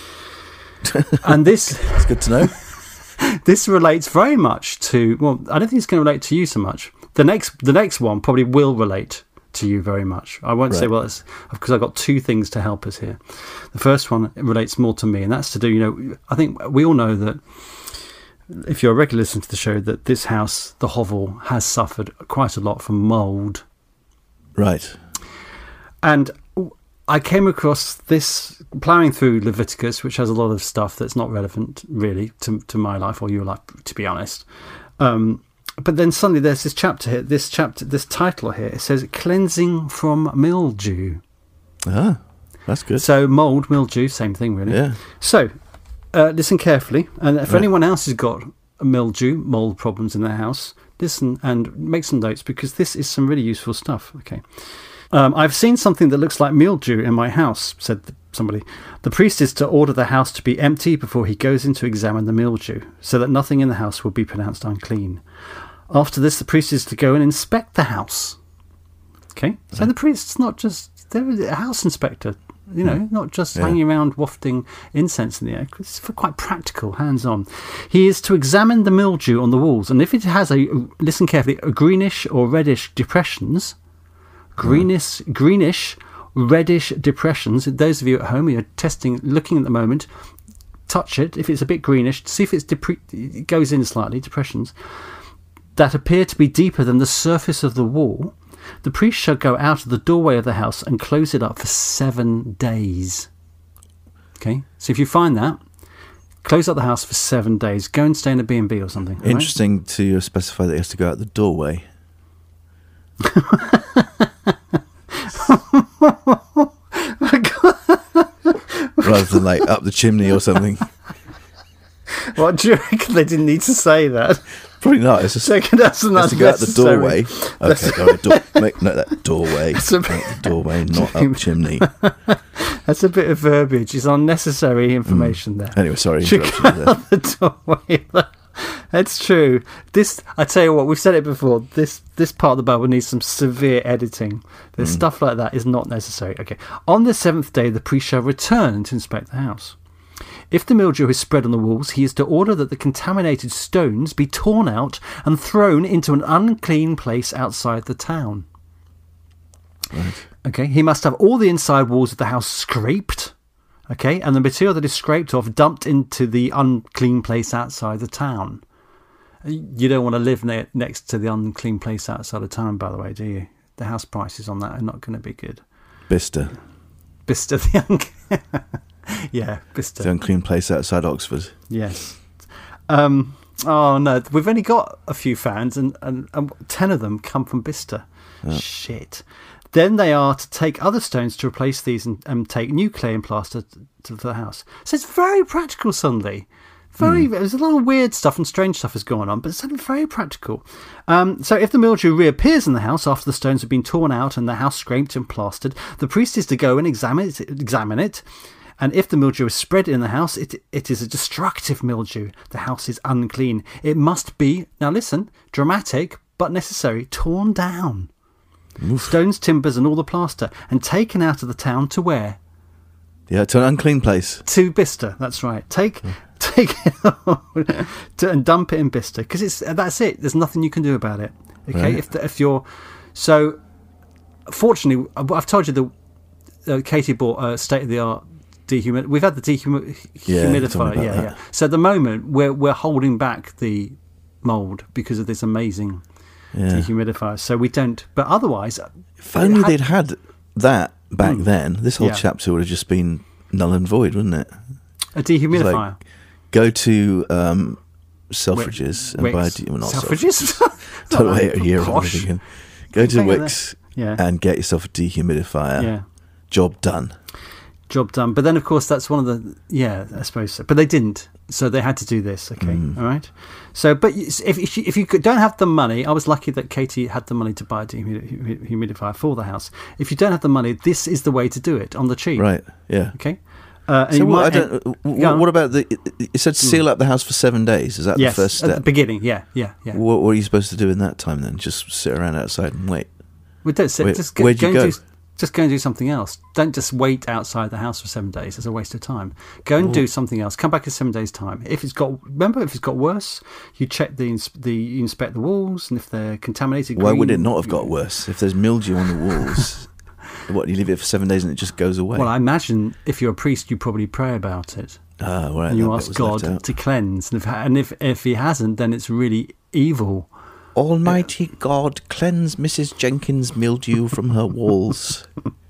And this It's good to know. this relates very much to. Well, I don't think it's going to relate to you so much. The next the next one probably will relate to you very much. I won't say Right. well, it's because I've got two things to help us here. The first one relates more to me, and that's to do. You know, I think we all know that if you're a regular listener to the show, that this house, the hovel, has suffered quite a lot from mould. Right. And I came across this ploughing through Leviticus, which has a lot of stuff that's not relevant really to to my life or your life, to be honest. Um, but then suddenly there's this chapter here, this chapter, this title here. It says "Cleansing from Mildew." Ah, that's good. So mould, mildew, same thing really. Yeah. So uh, listen carefully, and if Right. anyone else has got a mildew, mould problems in their house, listen and make some notes because this is some really useful stuff. Okay. Um, I've seen something that looks like mildew in my house, said somebody. The priest is to order the house to be empty before he goes in to examine the mildew, so that nothing in the house will be pronounced unclean. After this, the priest is to go and inspect the house. Okay? So the priest's not just, they're a house inspector, you know, not just Yeah. hanging around wafting incense in the air. It's for quite practical, hands-on. He is to examine the mildew on the walls, and if it has a, listen carefully, a greenish or reddish depressions, greenish, greenish, reddish depressions. Those of you at home who are testing, looking at the moment, touch it. If it's a bit greenish, see if it's depre- it goes in slightly, depressions, that appear to be deeper than the surface of the wall, the priest shall go out of the doorway of the house and close it up for seven days. Okay, so if you find that, close up the house for seven days. Go and stay in a B and B or something. all right? Interesting to specify that he has to go out the doorway. Rather than like up the chimney or something. What do you reckon? They didn't need to say that. Probably not. It's just Second, that's he has to go out the unnecessary. doorway. Okay, go out the door. Make note of that doorway. It's a Out the doorway, not up chimney. That's a bit of verbiage. It's unnecessary information there. Anyway, sorry, Should interruption you there. the doorway. That's true. This, I tell you what, we've said it before. This this part of the Bible needs some severe editing. There's stuff like that is not necessary. Okay. On the seventh day, the priest shall return to inspect the house. If the mildew is spread on the walls, he is to order that the contaminated stones be torn out and thrown into an unclean place outside the town. Right. Okay, he must have all the inside walls of the house scraped, okay, and the material that is scraped off dumped into the unclean place outside the town. You don't want to live ne- next to the unclean place outside the town, by the way, do you? The house prices on that are not going to be good. Bicester. Bicester, the un- yeah, Bicester. The unclean place outside Oxford. Yes. Um, oh, no, we've only got a few fans, and, and, and ten of them come from Bicester. Oh. Shit. Then they are to take other stones to replace these and, and take new clay and plaster to, to the house. So it's very practical suddenly. Very, mm. There's a lot of weird stuff and strange stuff is going on, but it's very practical. Um, so if the mildew reappears in the house after the stones have been torn out and the house scraped and plastered, the priest is to go and examine it, examine it. And if the mildew is spread in the house, it it is a destructive mildew. The house is unclean. It must be, now listen, dramatic but necessary, torn down. Oof. Stones, timbers, and all the plaster, and taken out of the town to where? Yeah, to an unclean place. To Bicester, that's right. Take mm. take it to, and dump it in Bicester, because it's that's it. There's nothing you can do about it. Okay, right. if the, if you're so. Fortunately, I've told you that uh, Katie bought a state of the art dehumidifier. We've had the dehumidifier. Yeah, yeah, yeah. So at the moment, we're we're holding back the mold because of this amazing. Yeah. Dehumidifier, so we don't. But otherwise, if only had, they'd had that back mm, then, this whole yeah. chapter would have just been null and void, wouldn't it? A dehumidifier. Like, go to um, Selfridges Wick, and buy a de- well, not Selfridges. Don't wait a year or anything. Go to Wickes yeah. and get yourself a dehumidifier. Yeah. Job done. Job done. But then, of course, that's one of the yeah, I suppose so. But they didn't. So they had to do this, okay, mm. all right. So, but if if you, if you don't have the money, I was lucky that Katie had the money to buy a dehumidifier for the house. If you don't have the money, this is the way to do it on the cheap, right? Yeah. Okay. Uh, so what, might, I don't, and, what about the? It said seal mm. up the house for seven days. Is that yes, the first step? At the beginning, yeah, yeah, yeah. What, what are you supposed to do in that time then? Just sit around outside and wait. We don't sit. Where, just go, where'd you go? go? And do, Just go and do something else. Don't just wait outside the house for seven days. It's a waste of time. Go and Ooh. do something else. Come back in seven days' time. If it's got, remember, if it's got worse, you check the the you inspect the walls, and if they're contaminated. Why green, would it not have got worse if there's mildew on the walls? What, you leave it for seven days and it just goes away? Well, I imagine if you're a priest, you probably pray about it. Ah, right. And you ask God to cleanse, and if and if if He hasn't, then it's really evil. Almighty God, cleanse Missus Jenkins' mildew from her walls.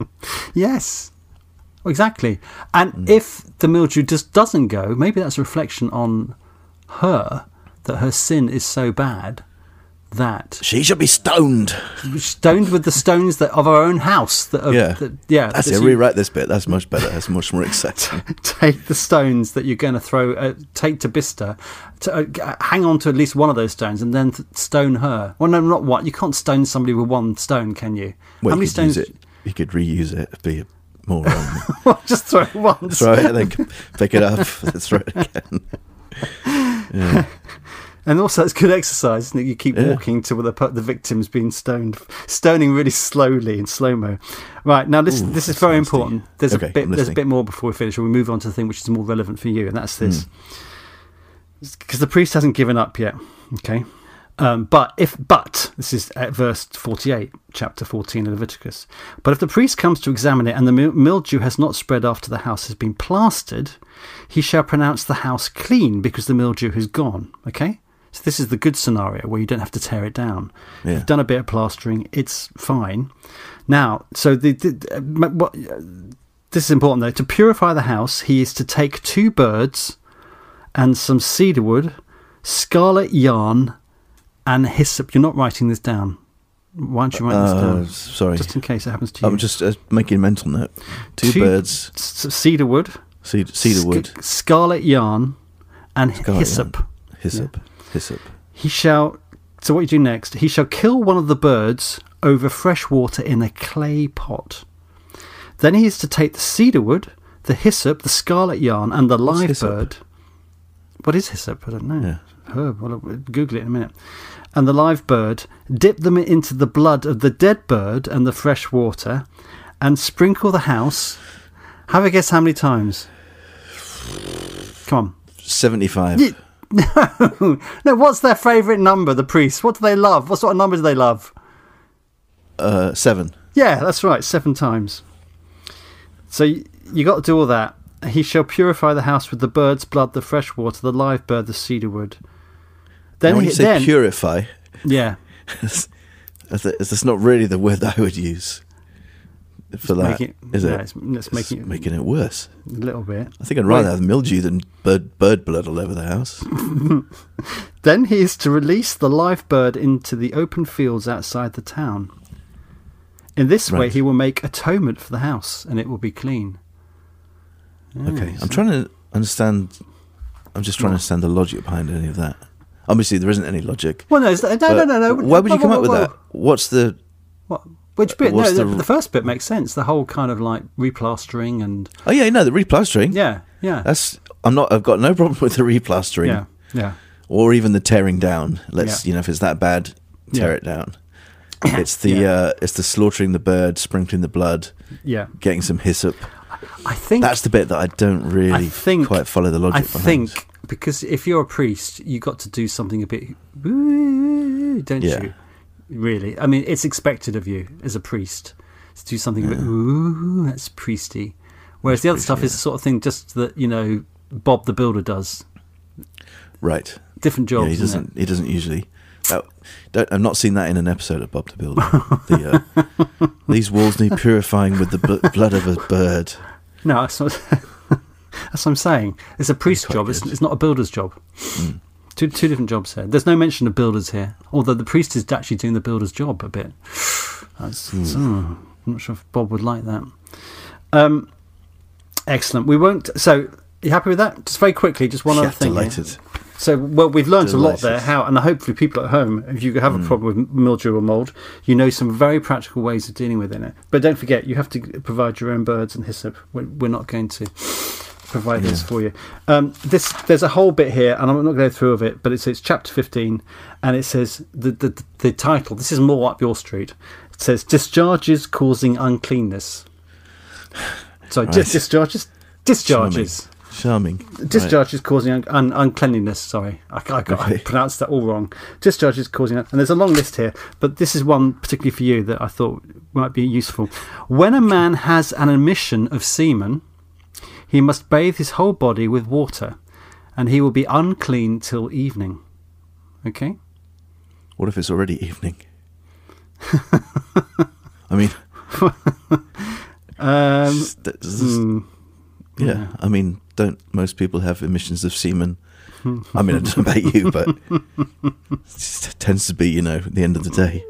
Yes, exactly. And mm. if the mildew just doesn't go, maybe that's a reflection on her, that her sin is so bad that she should be stoned. Stoned with the stones that of our own house. That are, yeah, that, yeah. That's it. Rewrite this bit. That's much better. That's much more exciting. Take the stones that you're going to throw. Uh, take to Bicester. To, uh, hang on to at least one of those stones, and then th- stone her. Well, no, not one. You can't stone somebody with one stone, can you? Well, How many you stones? Use it. You could reuse it. It'd be more. Um, well, just throw it once. Throw it, and then pick it up, throw it again. Yeah. And also, it's good exercise, isn't it? You keep yeah. walking to the the victim's being stoned, stoning really slowly in slow mo. Right now, this Ooh, this is very nasty. important. There's okay, a bit there's a bit more before we finish. We'll move on to the thing which is more relevant for you, and that's this, because mm. the priest hasn't given up yet. Okay, um, but if but this is at verse forty-eight, chapter fourteen of Leviticus. But if the priest comes to examine it, and the mildew has not spread after the house has been plastered, he shall pronounce the house clean because the mildew has gone. Okay. So this is the good scenario where you don't have to tear it down. Yeah. You've done a bit of plastering, it's fine. Now, so the, the what, this is important though. To purify the house, he is to take two birds and some cedar wood, scarlet yarn, and hyssop. You're not writing this down. Why don't you write this uh, down? Sorry. Just in case it happens to you. I'm just uh, making a mental note. Two, two birds. C- cedar wood. Cedar, cedar wood. Sc- scarlet yarn, and scarlet hyssop. Yarn. Hyssop. Yeah. Hyssop. He shall, so what you do next, he shall kill one of the birds over fresh water in a clay pot. Then he is to take the cedar wood, the hyssop, the scarlet yarn, and the What's live hyssop? bird. What is hyssop? I don't know. Yeah. Herb. Well, I'll Google it in a minute. And the live bird, dip them into the blood of the dead bird and the fresh water, and sprinkle the house. Have a guess how many times? Come on. seventy-five. Yeah. No, no. What's their favourite number? The priests. What do they love? What sort of number do they love? Uh, seven. Yeah, that's right. Seven times. So you, you got to do all that. He shall purify the house with the bird's blood, the fresh water, the live bird, the cedar wood. Then Now, when he, you say then, purify, yeah, that's not really the word that I would use for that, it, is no, it? It's, it's It's making it making it worse. a little bit. I think I'd rather Wait. have mildew than bird bird blood all over the house. Then he is to release the live bird into the open fields outside the town. In this way, Right. he will make atonement for the house, and it will be clean. Okay, Yes. I'm trying to understand. I'm just trying to understand the logic behind any of that. Obviously, there isn't any logic. Well, no, it's- no, no, but no, no. Why would you Whoa, come whoa, up with whoa, that? What's the? What? Which bit? What's no, the, the- the first bit makes sense. The whole kind of like replastering and Oh yeah, no, the replastering. yeah, yeah, That's. I'm not. I've got no problem with the replastering. yeah, yeah. Or even the tearing down. Let's, Yeah. you know, if it's that bad, tear Yeah. it down. It's the Yeah. uh, it's the slaughtering the bird, sprinkling the blood, Yeah, getting some hyssop. I think That's the bit that I don't really I think- quite follow the logic I behind. think because if you're a priest, you got to do something a bit, ooh, don't Yeah. you? Really, I mean, it's expected of you as a priest to do something a bit. Ooh, that's priesty. Whereas the other stuff is the sort of thing just that you know Bob the Builder does. Right. Different jobs. Yeah, he isn't doesn't. He doesn't usually. That, don't, I've not seen that in an episode of Bob the Builder. the, uh, these walls need purifying with the bl- blood of a bird. it? No, that's what, that's what I'm saying. It's a priest's Quite job. It's, good. it's not a builder's job. Mm. Two two different jobs here. There's no mention of builders here, although the priest is actually doing the builder's job a bit. That's, that's- oh, I'm not sure if Bob would like that. Um, excellent. We won't. So, you happy with that? Just very quickly, just one Yeah, other thing. here. delighted. So, well, we've learned a lot there. Delighted. How, and hopefully, people at home, if you have a problem with mildew or mould, you know some very practical ways of dealing with it. But don't forget, you have to provide your own birds and hyssop. We're, we're not going to provide this for you. Um, this there's a whole bit here, and I'm not going to go through of it, but it's it's chapter fifteen, and it says the the the title. This is more up your street. It says discharges causing uncleanness. Sorry, Right. dis- discharges, discharges. Charming. Discharges causing un- un- uncleanliness. Sorry, I, I, got, I Okay. pronounced that all wrong. Discharges causing, and there's a long list here, but this is one particularly for you that I thought might be useful. When a man has an emission of semen, he must bathe his whole body with water, and he will be unclean till evening. Okay. What if it's already evening? I mean, Um, s- th- s- mm, yeah. I mean, don't most people have emissions of semen? I mean, I don't know about you, but it just tends to be, you know, at the end of the day.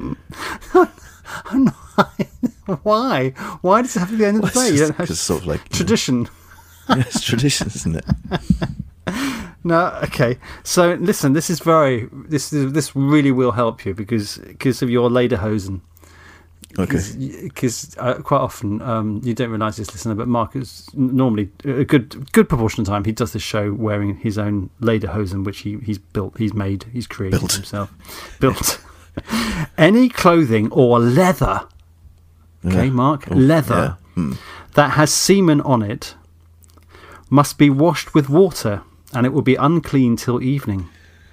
why? Why does it have to be the end of the Well, day? it's You just- don't have it's sort of like you know, tradition. yeah, it's tradition, isn't it? No, okay. So listen, this is very this is this really will help you because because of your lederhosen. Okay. Because uh, quite often um, you don't realise this, listener, but Mark is normally a good good proportion of the time he does this show wearing his own lederhosen, which he he's built, he's made, he's created Built. himself, built. Any clothing or leather, okay, Yeah. Mark, Oh, leather yeah. Hmm. that has semen on it must be washed with water, and it will be unclean till evening.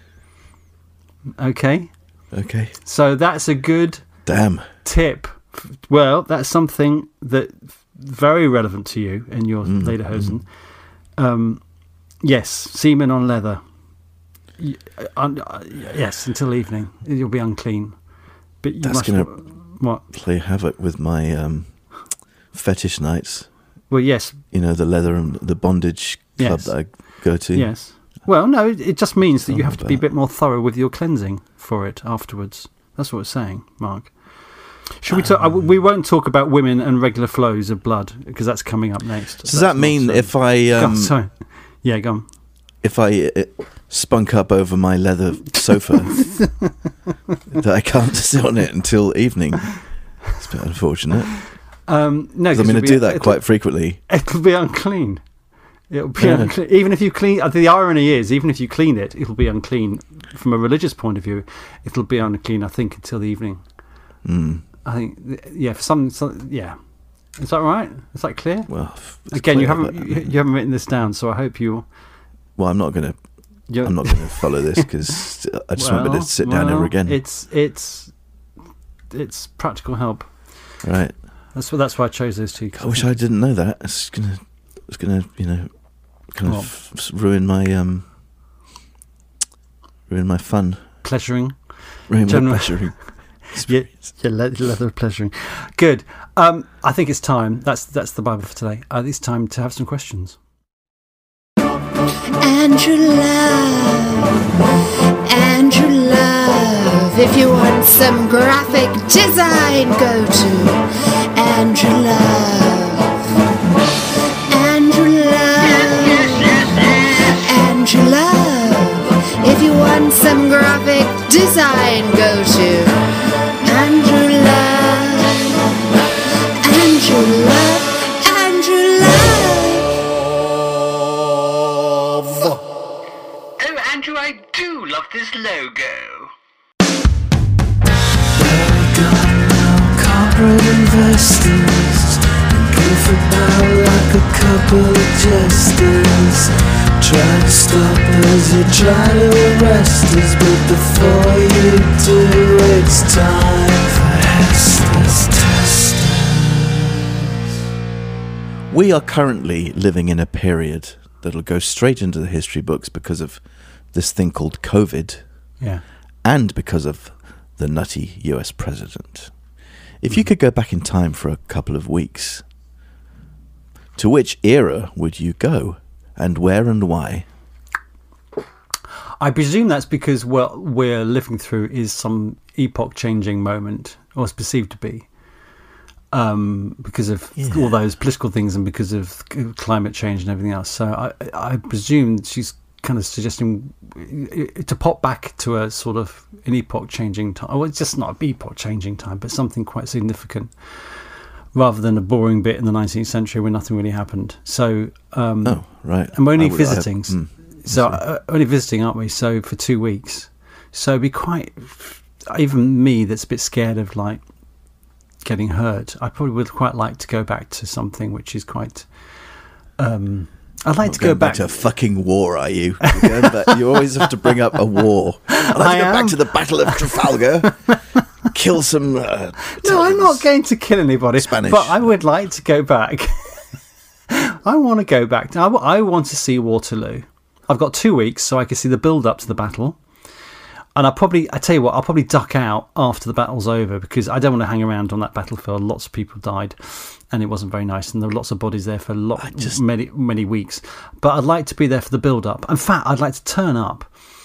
Okay, Okay. so that's a good Damn. tip. Well, that's something that very relevant to you in your Mm, lederhosen. Um, yes, semen on leather. Y- un- uh, yes, until evening you'll be unclean. But you That's must gonna- what? Play havoc with my um, fetish nights. Well, yes, You know, the leather and the bondage club Yes. that I go to. yes. Well, no, it it just means that you Oh, have to be a but- bit more thorough with your cleansing for it afterwards. That's what it's saying, Mark. Should we talk? uh, we won't talk about women and regular flows of blood because that's coming up next. Does that mean if I Go on, um, sorry. Yeah, go on. if I uh, spunk up over my leather sofa that I can't sit on it until evening? It's a bit unfortunate. Um, no, 'Cause I'm 'cause going to it'll do be- that it'll- quite frequently. It'll be unclean. It'll be Yeah. unclean. Even if you clean, uh, the irony is, even if you clean it, it'll be unclean from a religious point of view. It'll be unclean, I think, until the evening. Mm. I think, th- yeah, for some, some yeah. Is that right? Is that clear? Well, f- it's Again, you clear, haven't but, you, you haven't written this down, so I hope you Well, I'm not going to. I'm not going to follow this because I just well, won't be able to sit down well, ever again. It's it's it's practical help. Right. That's what. That's why I chose those two. I wish I didn't know that. It's gonna. It's gonna. You know. Kind What? of ruin my um. Ruin my fun. Pleasuring. Ruin my General- pleasuring. Yeah, yeah, le- leather of pleasuring. Good. Um, I think it's time. That's that's the Bible for today. Uh, it's time to have some questions. Andrew Love, Andrew Love. If you want some graphic design, go to Andrew Love. Andrew Love, Andrew Love. If you want some graphic design, go to Andrew Love. Andrew Love, Andrew Love. Oh, Andrew, I do love this logo. Corporate investors and goof about like a couple of jesters. Try to stop us, you try to arrest us, but before you do, it's time for Hester's Testers. We are currently living in a period that'll go straight into the history books because of this thing called COVID Yeah. and because of the nutty U S president. If you could go back in time for a couple of weeks, to which era would you go? And where and why? I presume that's because what we're living through is some epoch-changing moment, or is perceived to be, um, because of Yeah. all those political things and because of c- climate change and everything else. So I, I presume she's kind of suggesting to pop back to a sort of an epoch-changing time. Well, it's just not an epoch-changing time, but something quite significant, rather than a boring bit in the nineteenth century where nothing really happened. So, um, Oh, right. and we're only I would- I- visiting, mm, so I see. uh, only visiting, aren't we? So for two weeks, so it'd be quite. Even me, that's a bit scared of like getting hurt. I probably would quite like to go back to something which is quite. Um, I'd like Not to go going back. to a fucking war, are you? You're going back- you always have to bring up a war. I'd like I to go am. back to the Battle of Trafalgar, kill some. Uh, No, I'm not Italians. going to kill anybody. Spanish. But I would like to go back. I want to go back. I, w- I want to see Waterloo. I've got two weeks so I can see the build up to the battle. And I'll probably, I tell you what, I'll probably duck out after the battle's over because I don't want to hang around on that battlefield. Lots of people died and it wasn't very nice. And there were lots of bodies there for lot, just- many, many weeks. But I'd like to be there for the build up. In fact, I'd like to turn up.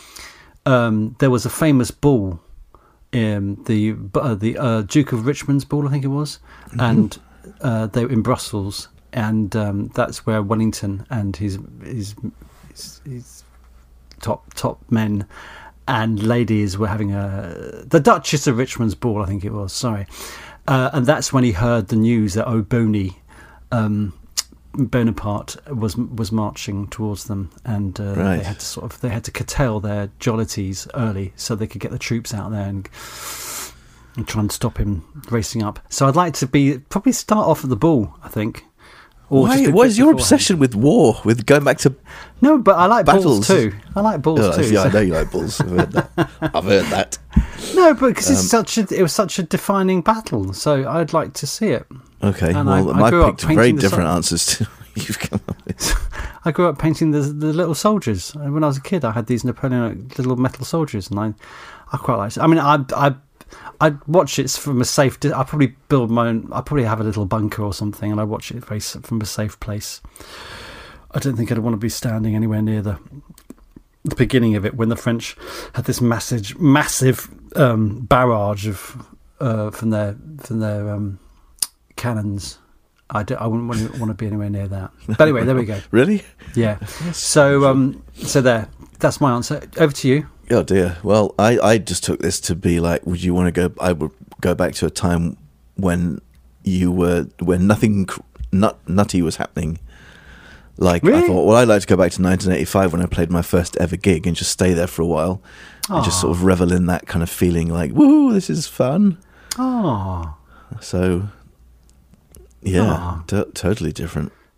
Um, there was a famous ball. Um, the uh, the uh, Duke of Richmond's ball, I think it was, Mm-hmm. and uh, they were in Brussels, and um, that's where Wellington and his his, his his top top men and ladies were having a the Duchess of Richmond's ball, I think it was. Sorry, uh, and that's when he heard the news that O'Boney, um, Bonaparte was was marching towards them, and uh, Right. they had to sort of they had to curtail their jollities early so they could get the troops out there and, and try and stop him racing up. So I'd like to be probably start off at the ball, I think. Or Why, just a what bit is your beforehand. obsession with war? With going back to. No, but I like balls battles? too. I like balls Oh, too. yeah, I so- know you like bulls. I've heard that. I've heard that. No, but because Um, it's such a it was such a defining battle, so I'd like to see it. Okay, And well, I- I I, grew up picked very painting the different sun. answers to what you've come up with. I grew up painting the the little soldiers. And when I was a kid, I had these Napoleonic little metal soldiers, and I, I quite liked it. I mean, I, I, I'd watch it from a safe. Di- I probably build my own. I probably have a little bunker or something, and I watch it very s- from a safe place. I don't think I'd want to be standing anywhere near the the beginning of it when the French had this massive, massive um, barrage of uh, from their from their um, cannons. I, do, I wouldn't want to, want to be anywhere near that. But anyway, there we go. Really? Yeah. So, um, so there. That's my answer. Over to you. Oh dear. Well, I, I just took this to be like, would you want to go? I would go back to a time when you were when nothing cr- nut, nutty was happening. Like I Really? thought, well, I'd like to go back to nineteen eighty-five when I played my first ever gig and just stay there for a while and just sort of revel in that kind of feeling, like, woo, this is fun. Oh, So, yeah, Aw. t- totally different.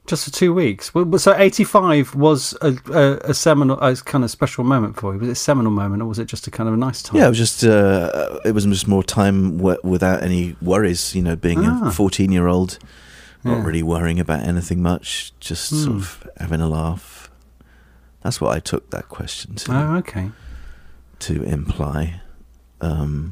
Just for two weeks. Well, so eighty-five was a, a, a seminal, a kind of special moment for you. Was it a seminal moment, or was it just a kind of a nice time? Yeah, it was just uh, it was just more time w- without any worries. You know, being Ah. a fourteen-year-old, not Yeah. really worrying about anything much, just sort Hmm. of having a laugh. That's what I took that question to Oh, okay. to imply. Um,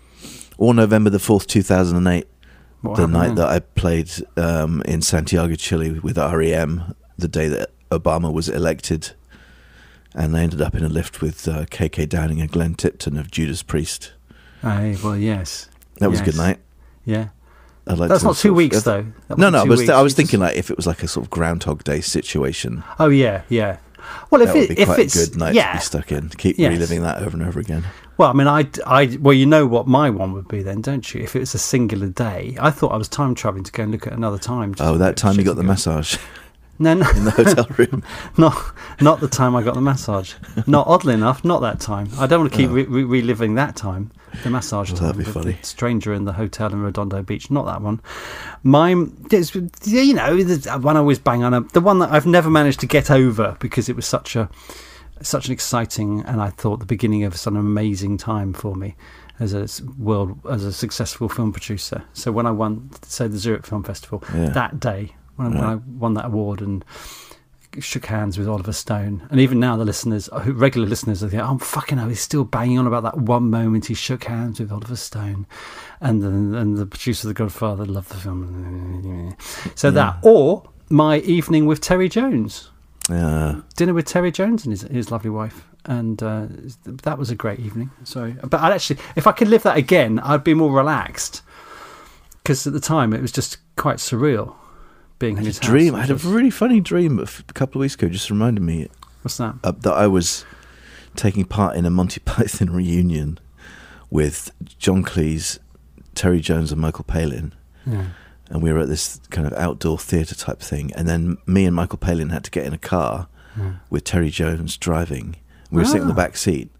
or November the fourth, two thousand and eight. What The happened night then? that I played um, in Santiago, Chile with R E M, the day that Obama was elected, and I ended up in a lift with uh, K K Downing and Glenn Tipton of Judas Priest. Aye, well, yes. That was a good Yes. night. Yeah. I'd like That's to not sort two of- weeks, uh, though. That No, wasn't no, I two was, weeks. I was You thinking just- like if it was like a sort of Groundhog Day situation, Oh, yeah, yeah. Well, if that would it, be if quite a it's good night yeah. to be stuck in. Keep Yes. reliving that over and over again. Well, I mean, I, I, well, you know what my one would be then, don't you? If it was a singular day, I thought I was time traveling to go and look at another time. just Oh, to that get time you shit got the to go. massage No, no, in the hotel room. not not the time I got the massage. Not oddly enough, not that time. I don't want to keep re- re- reliving that time. The massage Well, time. that'd be with funny. The stranger in the hotel in Redondo Beach. Not that one. Mine, it's, you know, the one I always bang on. A, the one that I've never managed to get over because it was such a such an exciting and I thought the beginning of some amazing time for me as a s- world as a successful film producer. So when I won, say the Zurich Film Festival, Yeah. that day when, I- when Right. I won that award and shook hands with Oliver Stone, and even now the listeners, who- regular listeners, are thinking, "Oh fucking hell, he's still banging on about that one moment he shook hands with Oliver Stone," and then and the producer of The Godfather loved the film. So that, or my evening with Terry Jones, Yeah. dinner with Terry Jones and his his lovely wife, and uh, that was a great evening. So, but I'd actually, if I could live that again, I'd be more relaxed because at the time it was just quite surreal being I in had his a dream. I house. had a really funny dream a f- a couple of weeks ago. Just reminded me What's that? uh, that I was taking part in a Monty Python reunion with John Cleese, Terry Jones, and Michael Palin. Yeah. And we were at this kind of outdoor theatre type thing. And then me and Michael Palin had to get in a car Yeah. with Terry Jones driving. We were sitting in the Ah. back seat,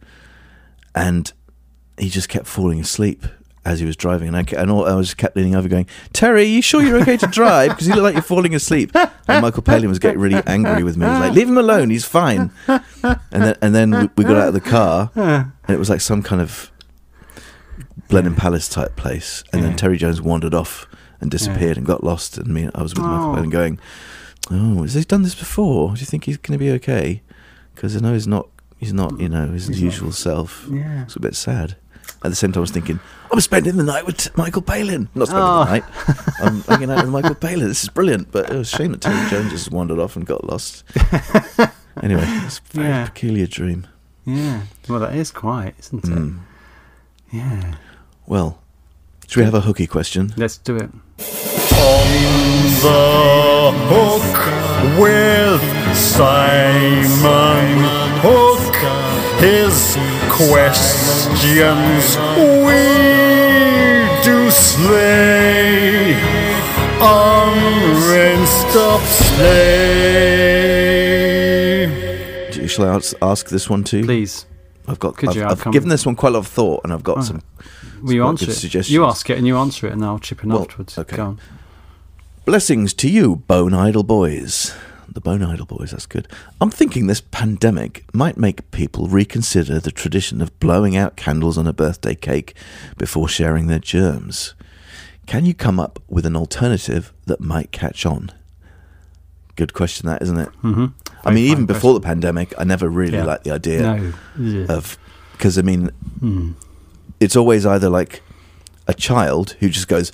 and he just kept falling asleep as he was driving. And I, ke- and all, I was kept leaning over, going, "Terry, you sure you're okay to drive? Because you look like you're falling asleep." And Michael Palin was getting really angry with me. He was like, "Leave him alone. He's fine." And then and then we, we got out of the car, and it was like some kind of Blenheim Palace type place. And Yeah. then Terry Jones wandered off and disappeared and got lost. And me, I was with Michael Oh. Palin going, "Oh, has he done this before? Do you think he's going to be okay?" Because I know he's not. He's not, you know, his He's usual not- self. Yeah. It's a bit sad. At the same time, I was thinking, I'm spending the night with Michael Palin. Not spending Oh. the night. I'm hanging out with Michael Palin. This is brilliant. But it was a shame that Terry Jones just wandered off and got lost. Anyway, it's a very Yeah. peculiar dream. Yeah. Well, that is quite, isn't it? Mm. Yeah. Well, should we have a hooky question? Let's do it. The Hook with Simon Hook. His questions we do slay. Unrinsed up slay. Do- Shall I ask, ask this one too? Please. I've got. Could I've, you? I'll I've come- given this one quite a lot of thought, and I've got Oh. some. Will you quite answer good it? suggestions. You ask it and you answer it, and I'll chip in Well, afterwards. okay. Go on. Blessings to you, Bone Idol Boys. The Bone Idol Boys, that's good. I'm thinking this pandemic might make people reconsider the tradition of blowing out candles on a birthday cake before sharing their germs. Can you come up with an alternative that might catch on? Good question, that, isn't it? Mm-hmm. I mean, even before the pandemic, I never really Yeah. liked the idea No. Yeah. of... Because, I mean, Mm. it's always either like a child who just goes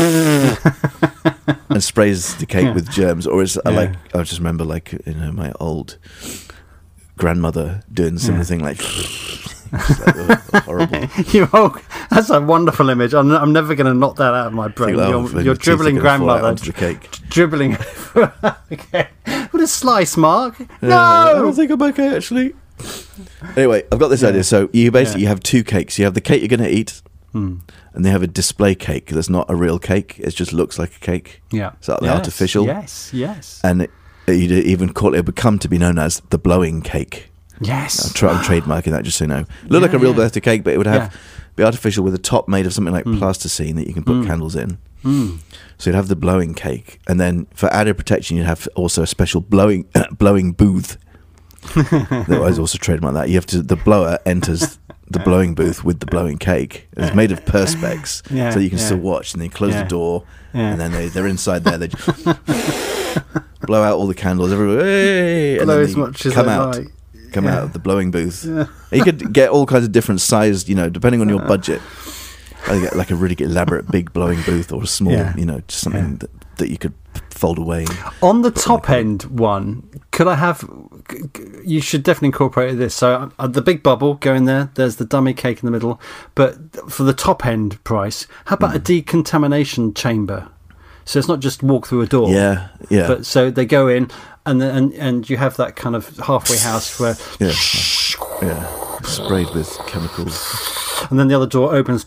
and sprays the cake Yeah. with germs, or it's uh, Yeah. like I just remember like you know my old grandmother doing a similar Yeah. thing, like, just like oh, horrible. You all, that's a wonderful image. I'm, I'm never going to knock that out of my brain. Think, oh, Your, when your the teeth are dribbling gonna fall out grandmother onto the cake. dribbling. Okay. What a slice, Mark. Uh, I No. don't think I'm okay actually. Anyway, I've got this Yeah. idea. So you basically Yeah. you have two cakes. You have the cake you're going to eat, Hmm. and they have a display cake that's not a real cake. It just looks like a cake. Yeah. So the Yes, artificial. Yes. Yes. And it, you'd even call it, it would come to be known as the blowing cake. Yes. I'm, tra- I'm trademarking that just so you know. Look like Yeah, a real yeah. birthday cake, but it would have be artificial with a top made of something like Mm. plasticine that you can put Mm. candles in. Mm. So you'd have the blowing cake, and then for added protection, you'd have also a special blowing blowing booth. That was also trademarked that. You have to the blower enters the blowing booth with the blowing cake. It's made of perspex, Yeah, so you can yeah. still watch. And then you close Yeah. the door, Yeah. and then they they're inside there. They just blow out all the candles. Everywhere, hey, and Blow then as they much as come they out. like. Come Yeah. out of the blowing booth. Yeah. You could get all kinds of different sized, you know, depending on your budget. I get like a really elaborate big blowing booth, or a small, Yeah. you know, just something Yeah. that, that you could fold away. On the top end one, could I have? c- c- You should definitely incorporate this. So uh, the big bubble, go in there. There's the dummy cake in the middle. But for the top end price, how about a decontamination chamber? So it's not just walk through a door. Yeah, yeah, But so they go in, and then, and and you have that kind of halfway house where, yeah, yeah. Sprayed with chemicals. and then the other door opens.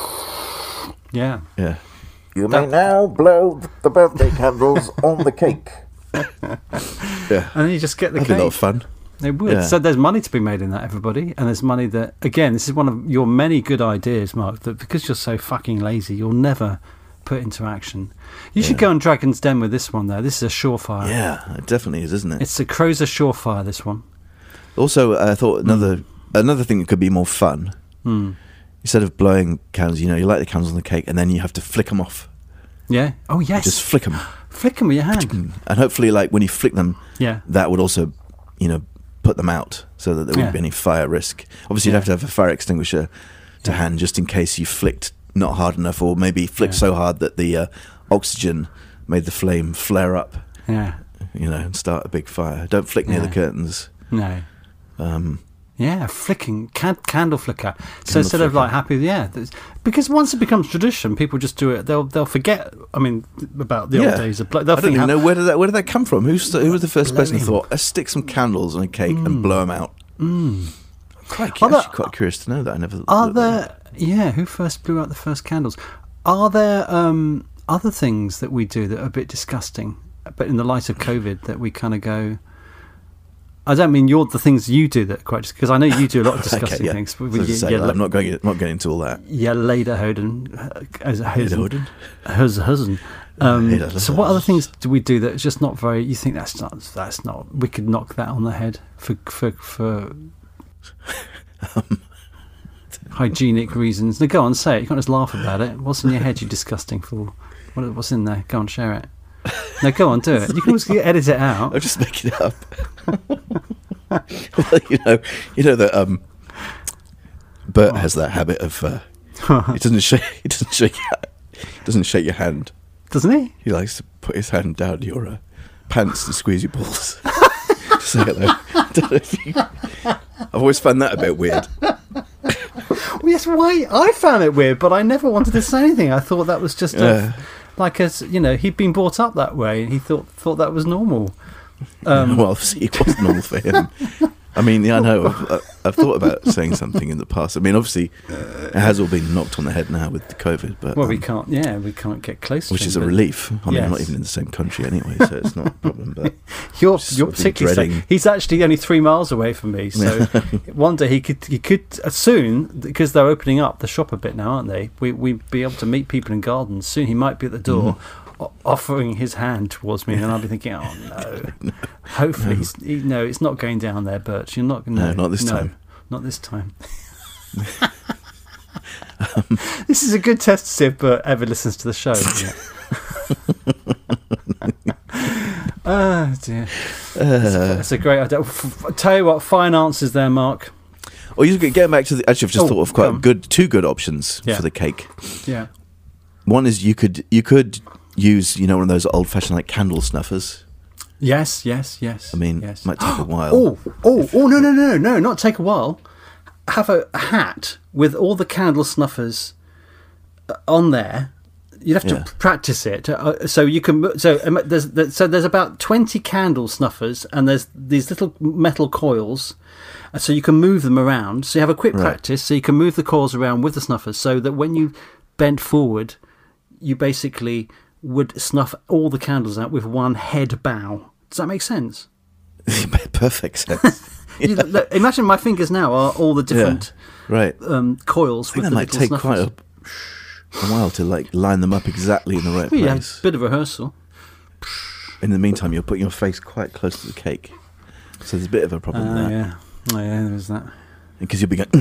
Yeah. Yeah, You may now blow the birthday candles on the cake. yeah. And then you just get the That'd be a cake. lot of fun. They would. Yeah. So there's money to be made in that, everybody. And there's money that, again, this is one of your many good ideas, Mark, that because you're so fucking lazy, you'll never put into action. You should Yeah. go on Dragon's Den with this one, though. This is a surefire. Yeah, it definitely is, isn't it? It's a Crozer surefire, this one. Also, I thought another another thing that could be more fun. Hmm. Instead of blowing candles, you know, you light the candles on the cake, and then you have to flick them off. Yeah? Oh, yes. Just flick them, Flick them with your hand. and hopefully, like when you flick them, Yeah. that would also, you know, put them out so that there wouldn't Yeah. be any fire risk. Obviously, you'd Yeah. have to have a fire extinguisher to Yeah. hand just in case you flicked not hard enough, or maybe flicked Yeah. so hard that the uh, oxygen made the flame flare up, Yeah. you know, and start a big fire. Don't flick near Yeah. the curtains. No. Um, Yeah, flicking can, candle flicker. So Candle instead of flicker. like happy, yeah, there's- because once it becomes tradition, people just do it. They'll they'll forget. I mean, about the yeah. old days of. They'll I don't think even how- know where did that where did that come from. Who st- who was the first person who Blowing. thought let's stick some candles on a cake and blow them out? Mm. Quite, Are there- actually quite curious to know that. I never. Are looked at there? Yeah, who first blew out the first candles? Are there um, other things that we do that are a bit disgusting, but in the light of COVID, that we kind of go? I don't mean you're the things you do that are quite because I know you do a lot of that. disgusting Okay, yeah. things. But So to you, say, you, I'm not going. Not getting into all that. Yeah, later Hoden, uh, as a Hoden, Hoden? Hus- Husen. Um, Later, so what other things do we do that's just not very? You think that's not that's not? We could knock that on the head for for for hygienic reasons. No, go on, say it. You can't just laugh about it. What's in your head? You disgusting fool. What, what's in there? Go on, share it. No, go on, do it. You can always edit it out. I'm just making it up. Well, you know, you know that um, Bert has that habit of uh, he doesn't shake. He doesn't shake. He doesn't shake your hand. Doesn't he? He likes to put his hand down your uh, pants and squeeze your balls. To say hello. I don't know if you, I've always found that a bit weird. Well, yes, why? I found it weird, but I never wanted to say anything. I thought that was just Yeah. a, like as you know, he'd been brought up that way, and he thought thought that was normal. Um, Well, obviously, it wasn't normal for him. I mean, yeah, I know. I've, I've thought about saying something in the past. I mean, obviously, it has all been knocked on the head now with the COVID, but well, we um, can't. Yeah, we can't get close. which to is him, a but relief. I mean, I'm not Yes. even in the same country anyway, so it's not a problem. But You're Just you're sort of particularly dreading- safe. He's actually only three miles away from me, so one day he could he could uh, soon because they're opening up the shop a bit now, aren't they? We we'd be able to meet people in gardens soon. He might be at the door. Mm-hmm. o- Offering his hand towards me, and I'll be thinking, "Oh no!" Hopefully, He's, he, no, it's not going down there, Birch. You're not. No, No, not this no, time. Not this time. This is a good test to see if Bert ever listens to the show. Isn't it? Oh dear, uh, that's a great idea. F- f- tell you what, fine answers there, Mark. or you could getting back to the. Actually, I've just Oh, thought of quite come. good two good options Yeah. for the cake. Yeah. One is you could you could use you know one of those old fashioned like candle snuffers. Yes, yes, yes. I mean, yes. it might take a while. Oh, oh, oh, no, no, no, no, not take a while. Have a hat with all the candle snuffers uh, on there. You'd have to Yeah. practice it, uh, so you can. mo- So um, there's, there's so there's about twenty candle snuffers, and there's these little metal coils, uh, so you can move them around. So you have a quick Right. practice, so you can move the coils around with the snuffers, so that when you bent forward, you basically would snuff all the candles out with one head bow. Does that make sense? Perfect sense. You, look, imagine my fingers now are all the different Right. um, coils I think with that the might little take snuffles. quite a, a while to like line them up exactly in the right Well, yeah, place. a bit of rehearsal. In the meantime, you're putting your face quite close to the cake, so there's a bit of a problem Uh, there. yeah, oh, yeah, there's that. Because you'll be going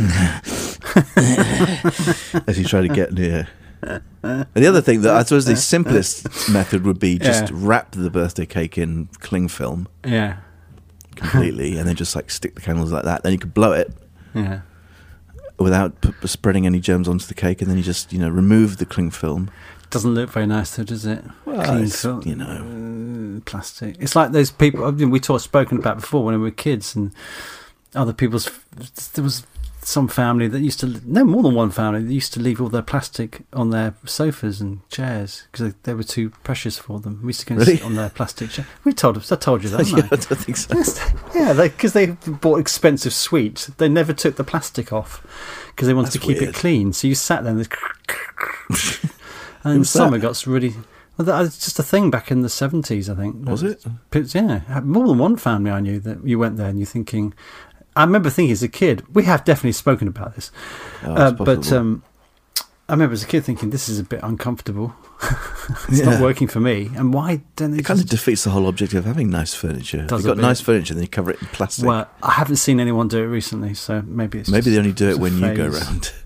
as you try to get near. And the other thing that I suppose the simplest method would be just Yeah. wrap the birthday cake in cling film Yeah, completely, and then just like stick the candles like that. Then you could blow it yeah. without p- spreading any germs onto the cake, and then you just you know remove the cling film. Doesn't look very nice, though, does it? Well, Clean it's, film, you know. uh, plastic. It's like those people I mean, we talked spoken about before when we were kids, and other people's. There was some family that used to no more than one family that used to leave all their plastic on their sofas and chairs because they, they were too precious for them. We used to go and Really? sit on their plastic chair. We told us. I told you that. Yeah, Didn't I I? don't think so. Yeah, because they, they bought expensive sweets. They never took the plastic off because they wanted That's to keep weird. it clean. So you sat there and, and was summer that? got really. Well, that was just a thing back in the seventies, I think. Was it? But, yeah, more than one family I knew that you went there and you're thinking. I remember thinking as a kid, we have definitely spoken about this, Oh, uh, it's but possible. um, I remember as a kid thinking this is a bit uncomfortable. It's Yeah. not working for me. And why don't they It kind of just... defeats the whole object of having nice furniture. Does You've a got bit. nice furniture, then you cover it in plastic. Well, I haven't seen anyone do it recently, so maybe it's Maybe just, they only do it's it a when you go phase. round.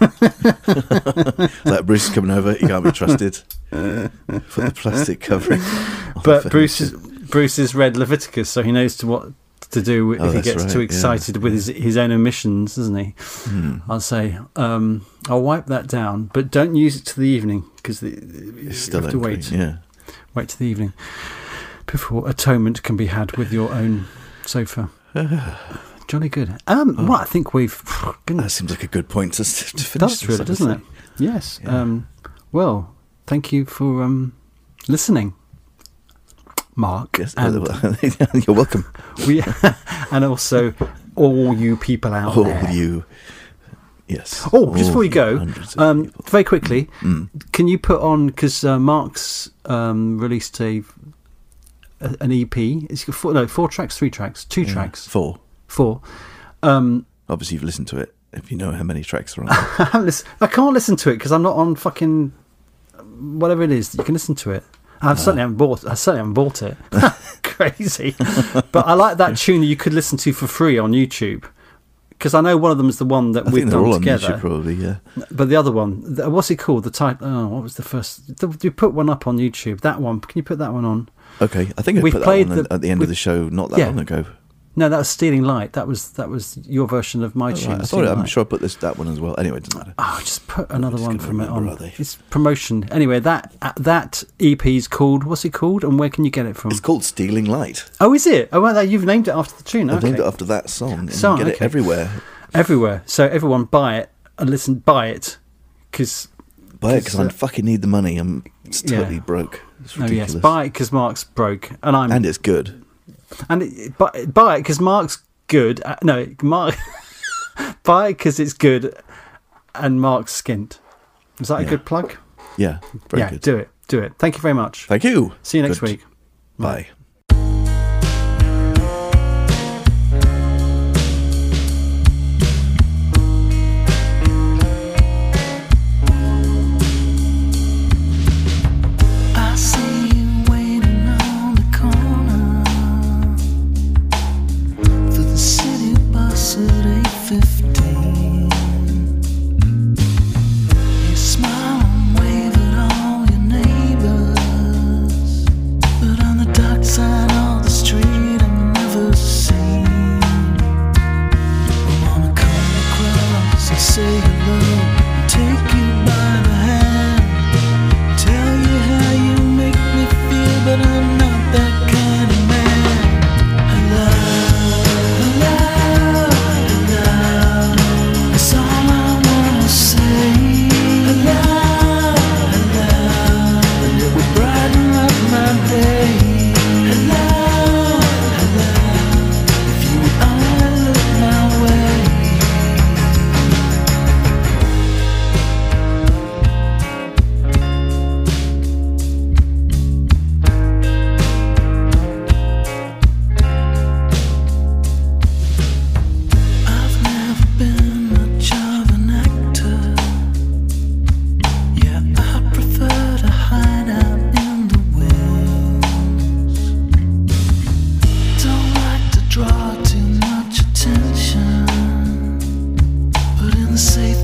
Like Bruce is coming over, you can't be trusted. Put the plastic covering. on But the Bruce furniture. is, Bruce has read Leviticus, so he knows to what to do if Oh, he that's gets right, too yeah. excited with his his own omissions, doesn't he? Hmm. I'll say, um, I'll wipe that down, but don't use it to the evening because you It's still have to unclean, wait. Yeah. Wait to the evening before atonement can be had with your own sofa. Jolly good. Um, Oh. Well, I think we've. That Goodness, seems like a good point to, to it finish does this really, doesn't it? episode. Yes. Yeah. Um, well, thank you for um, listening, Mark. Yes, and you're welcome. we, and also all you people out All there. you. Yes. Oh, just all before we you go, hundreds of um, people. very quickly, Mm. can you put on because uh, Mark's um, released a, a an E P? It's got four, no four tracks, three tracks, two Yeah. tracks, Four. four. Um, Obviously, you've listened to it. If you know how many tracks are on. I, haven't lis- I can't listen to it because I'm not on fucking whatever it is. You can listen to it. I certainly haven't bought. I certainly haven't bought it. Crazy, but I like that tune that you could listen to for free on YouTube. Because I know one of them is the one that I we've think they're done all on together. YouTube, probably. Yeah. But the other one, the, what's it called? The title. Oh, what was the first? The, you put one up on YouTube. That one. Can you put that one on? Okay, I think I We've put that played on the- at the end of we've- the show not that yeah. long ago. No, that was Stealing Light. That was that was your version of my Oh, tune. right. I thought Stealing I'm Light. sure I put this that one as well. Anyway, it doesn't matter. Oh, just put another just one gonna from it remember, on. are they? It's promotion. Anyway, that uh, that E P is called. What's it called? And where can you get it from? It's called Stealing Light. Oh, is it? Oh, well, you've named it after the tune. I Okay. named it after that song. And Song, you get it okay. everywhere. Everywhere. So everyone buy it and listen. Buy it because. Buy it because I uh, fucking need the money. I'm it's yeah. totally broke. It's Oh ridiculous. yes, buy it because Mark's broke, and I'm and it's good. and it, buy, buy it because Mark's good. Uh, no, Mark. Buy it because it's good, and Mark's skint. Is that a Yeah. good plug? Yeah, very yeah, good. do it. Do it. Thank you very much. Thank you. See you next Good. week. Bye. I see you waiting on the corner for the city bus at eight fifteen. You smile and wave at all your neighbors, but on the dark side of the street I'm never seen. I wanna come across and say hello and take you by the hand. Tell you how you make me feel, but I'm not that kind of man. Hello, hello, hello. That's all I wanna say. Hello, hello. And it would brighten up my day. Hello, hello. If you would only look my way. safe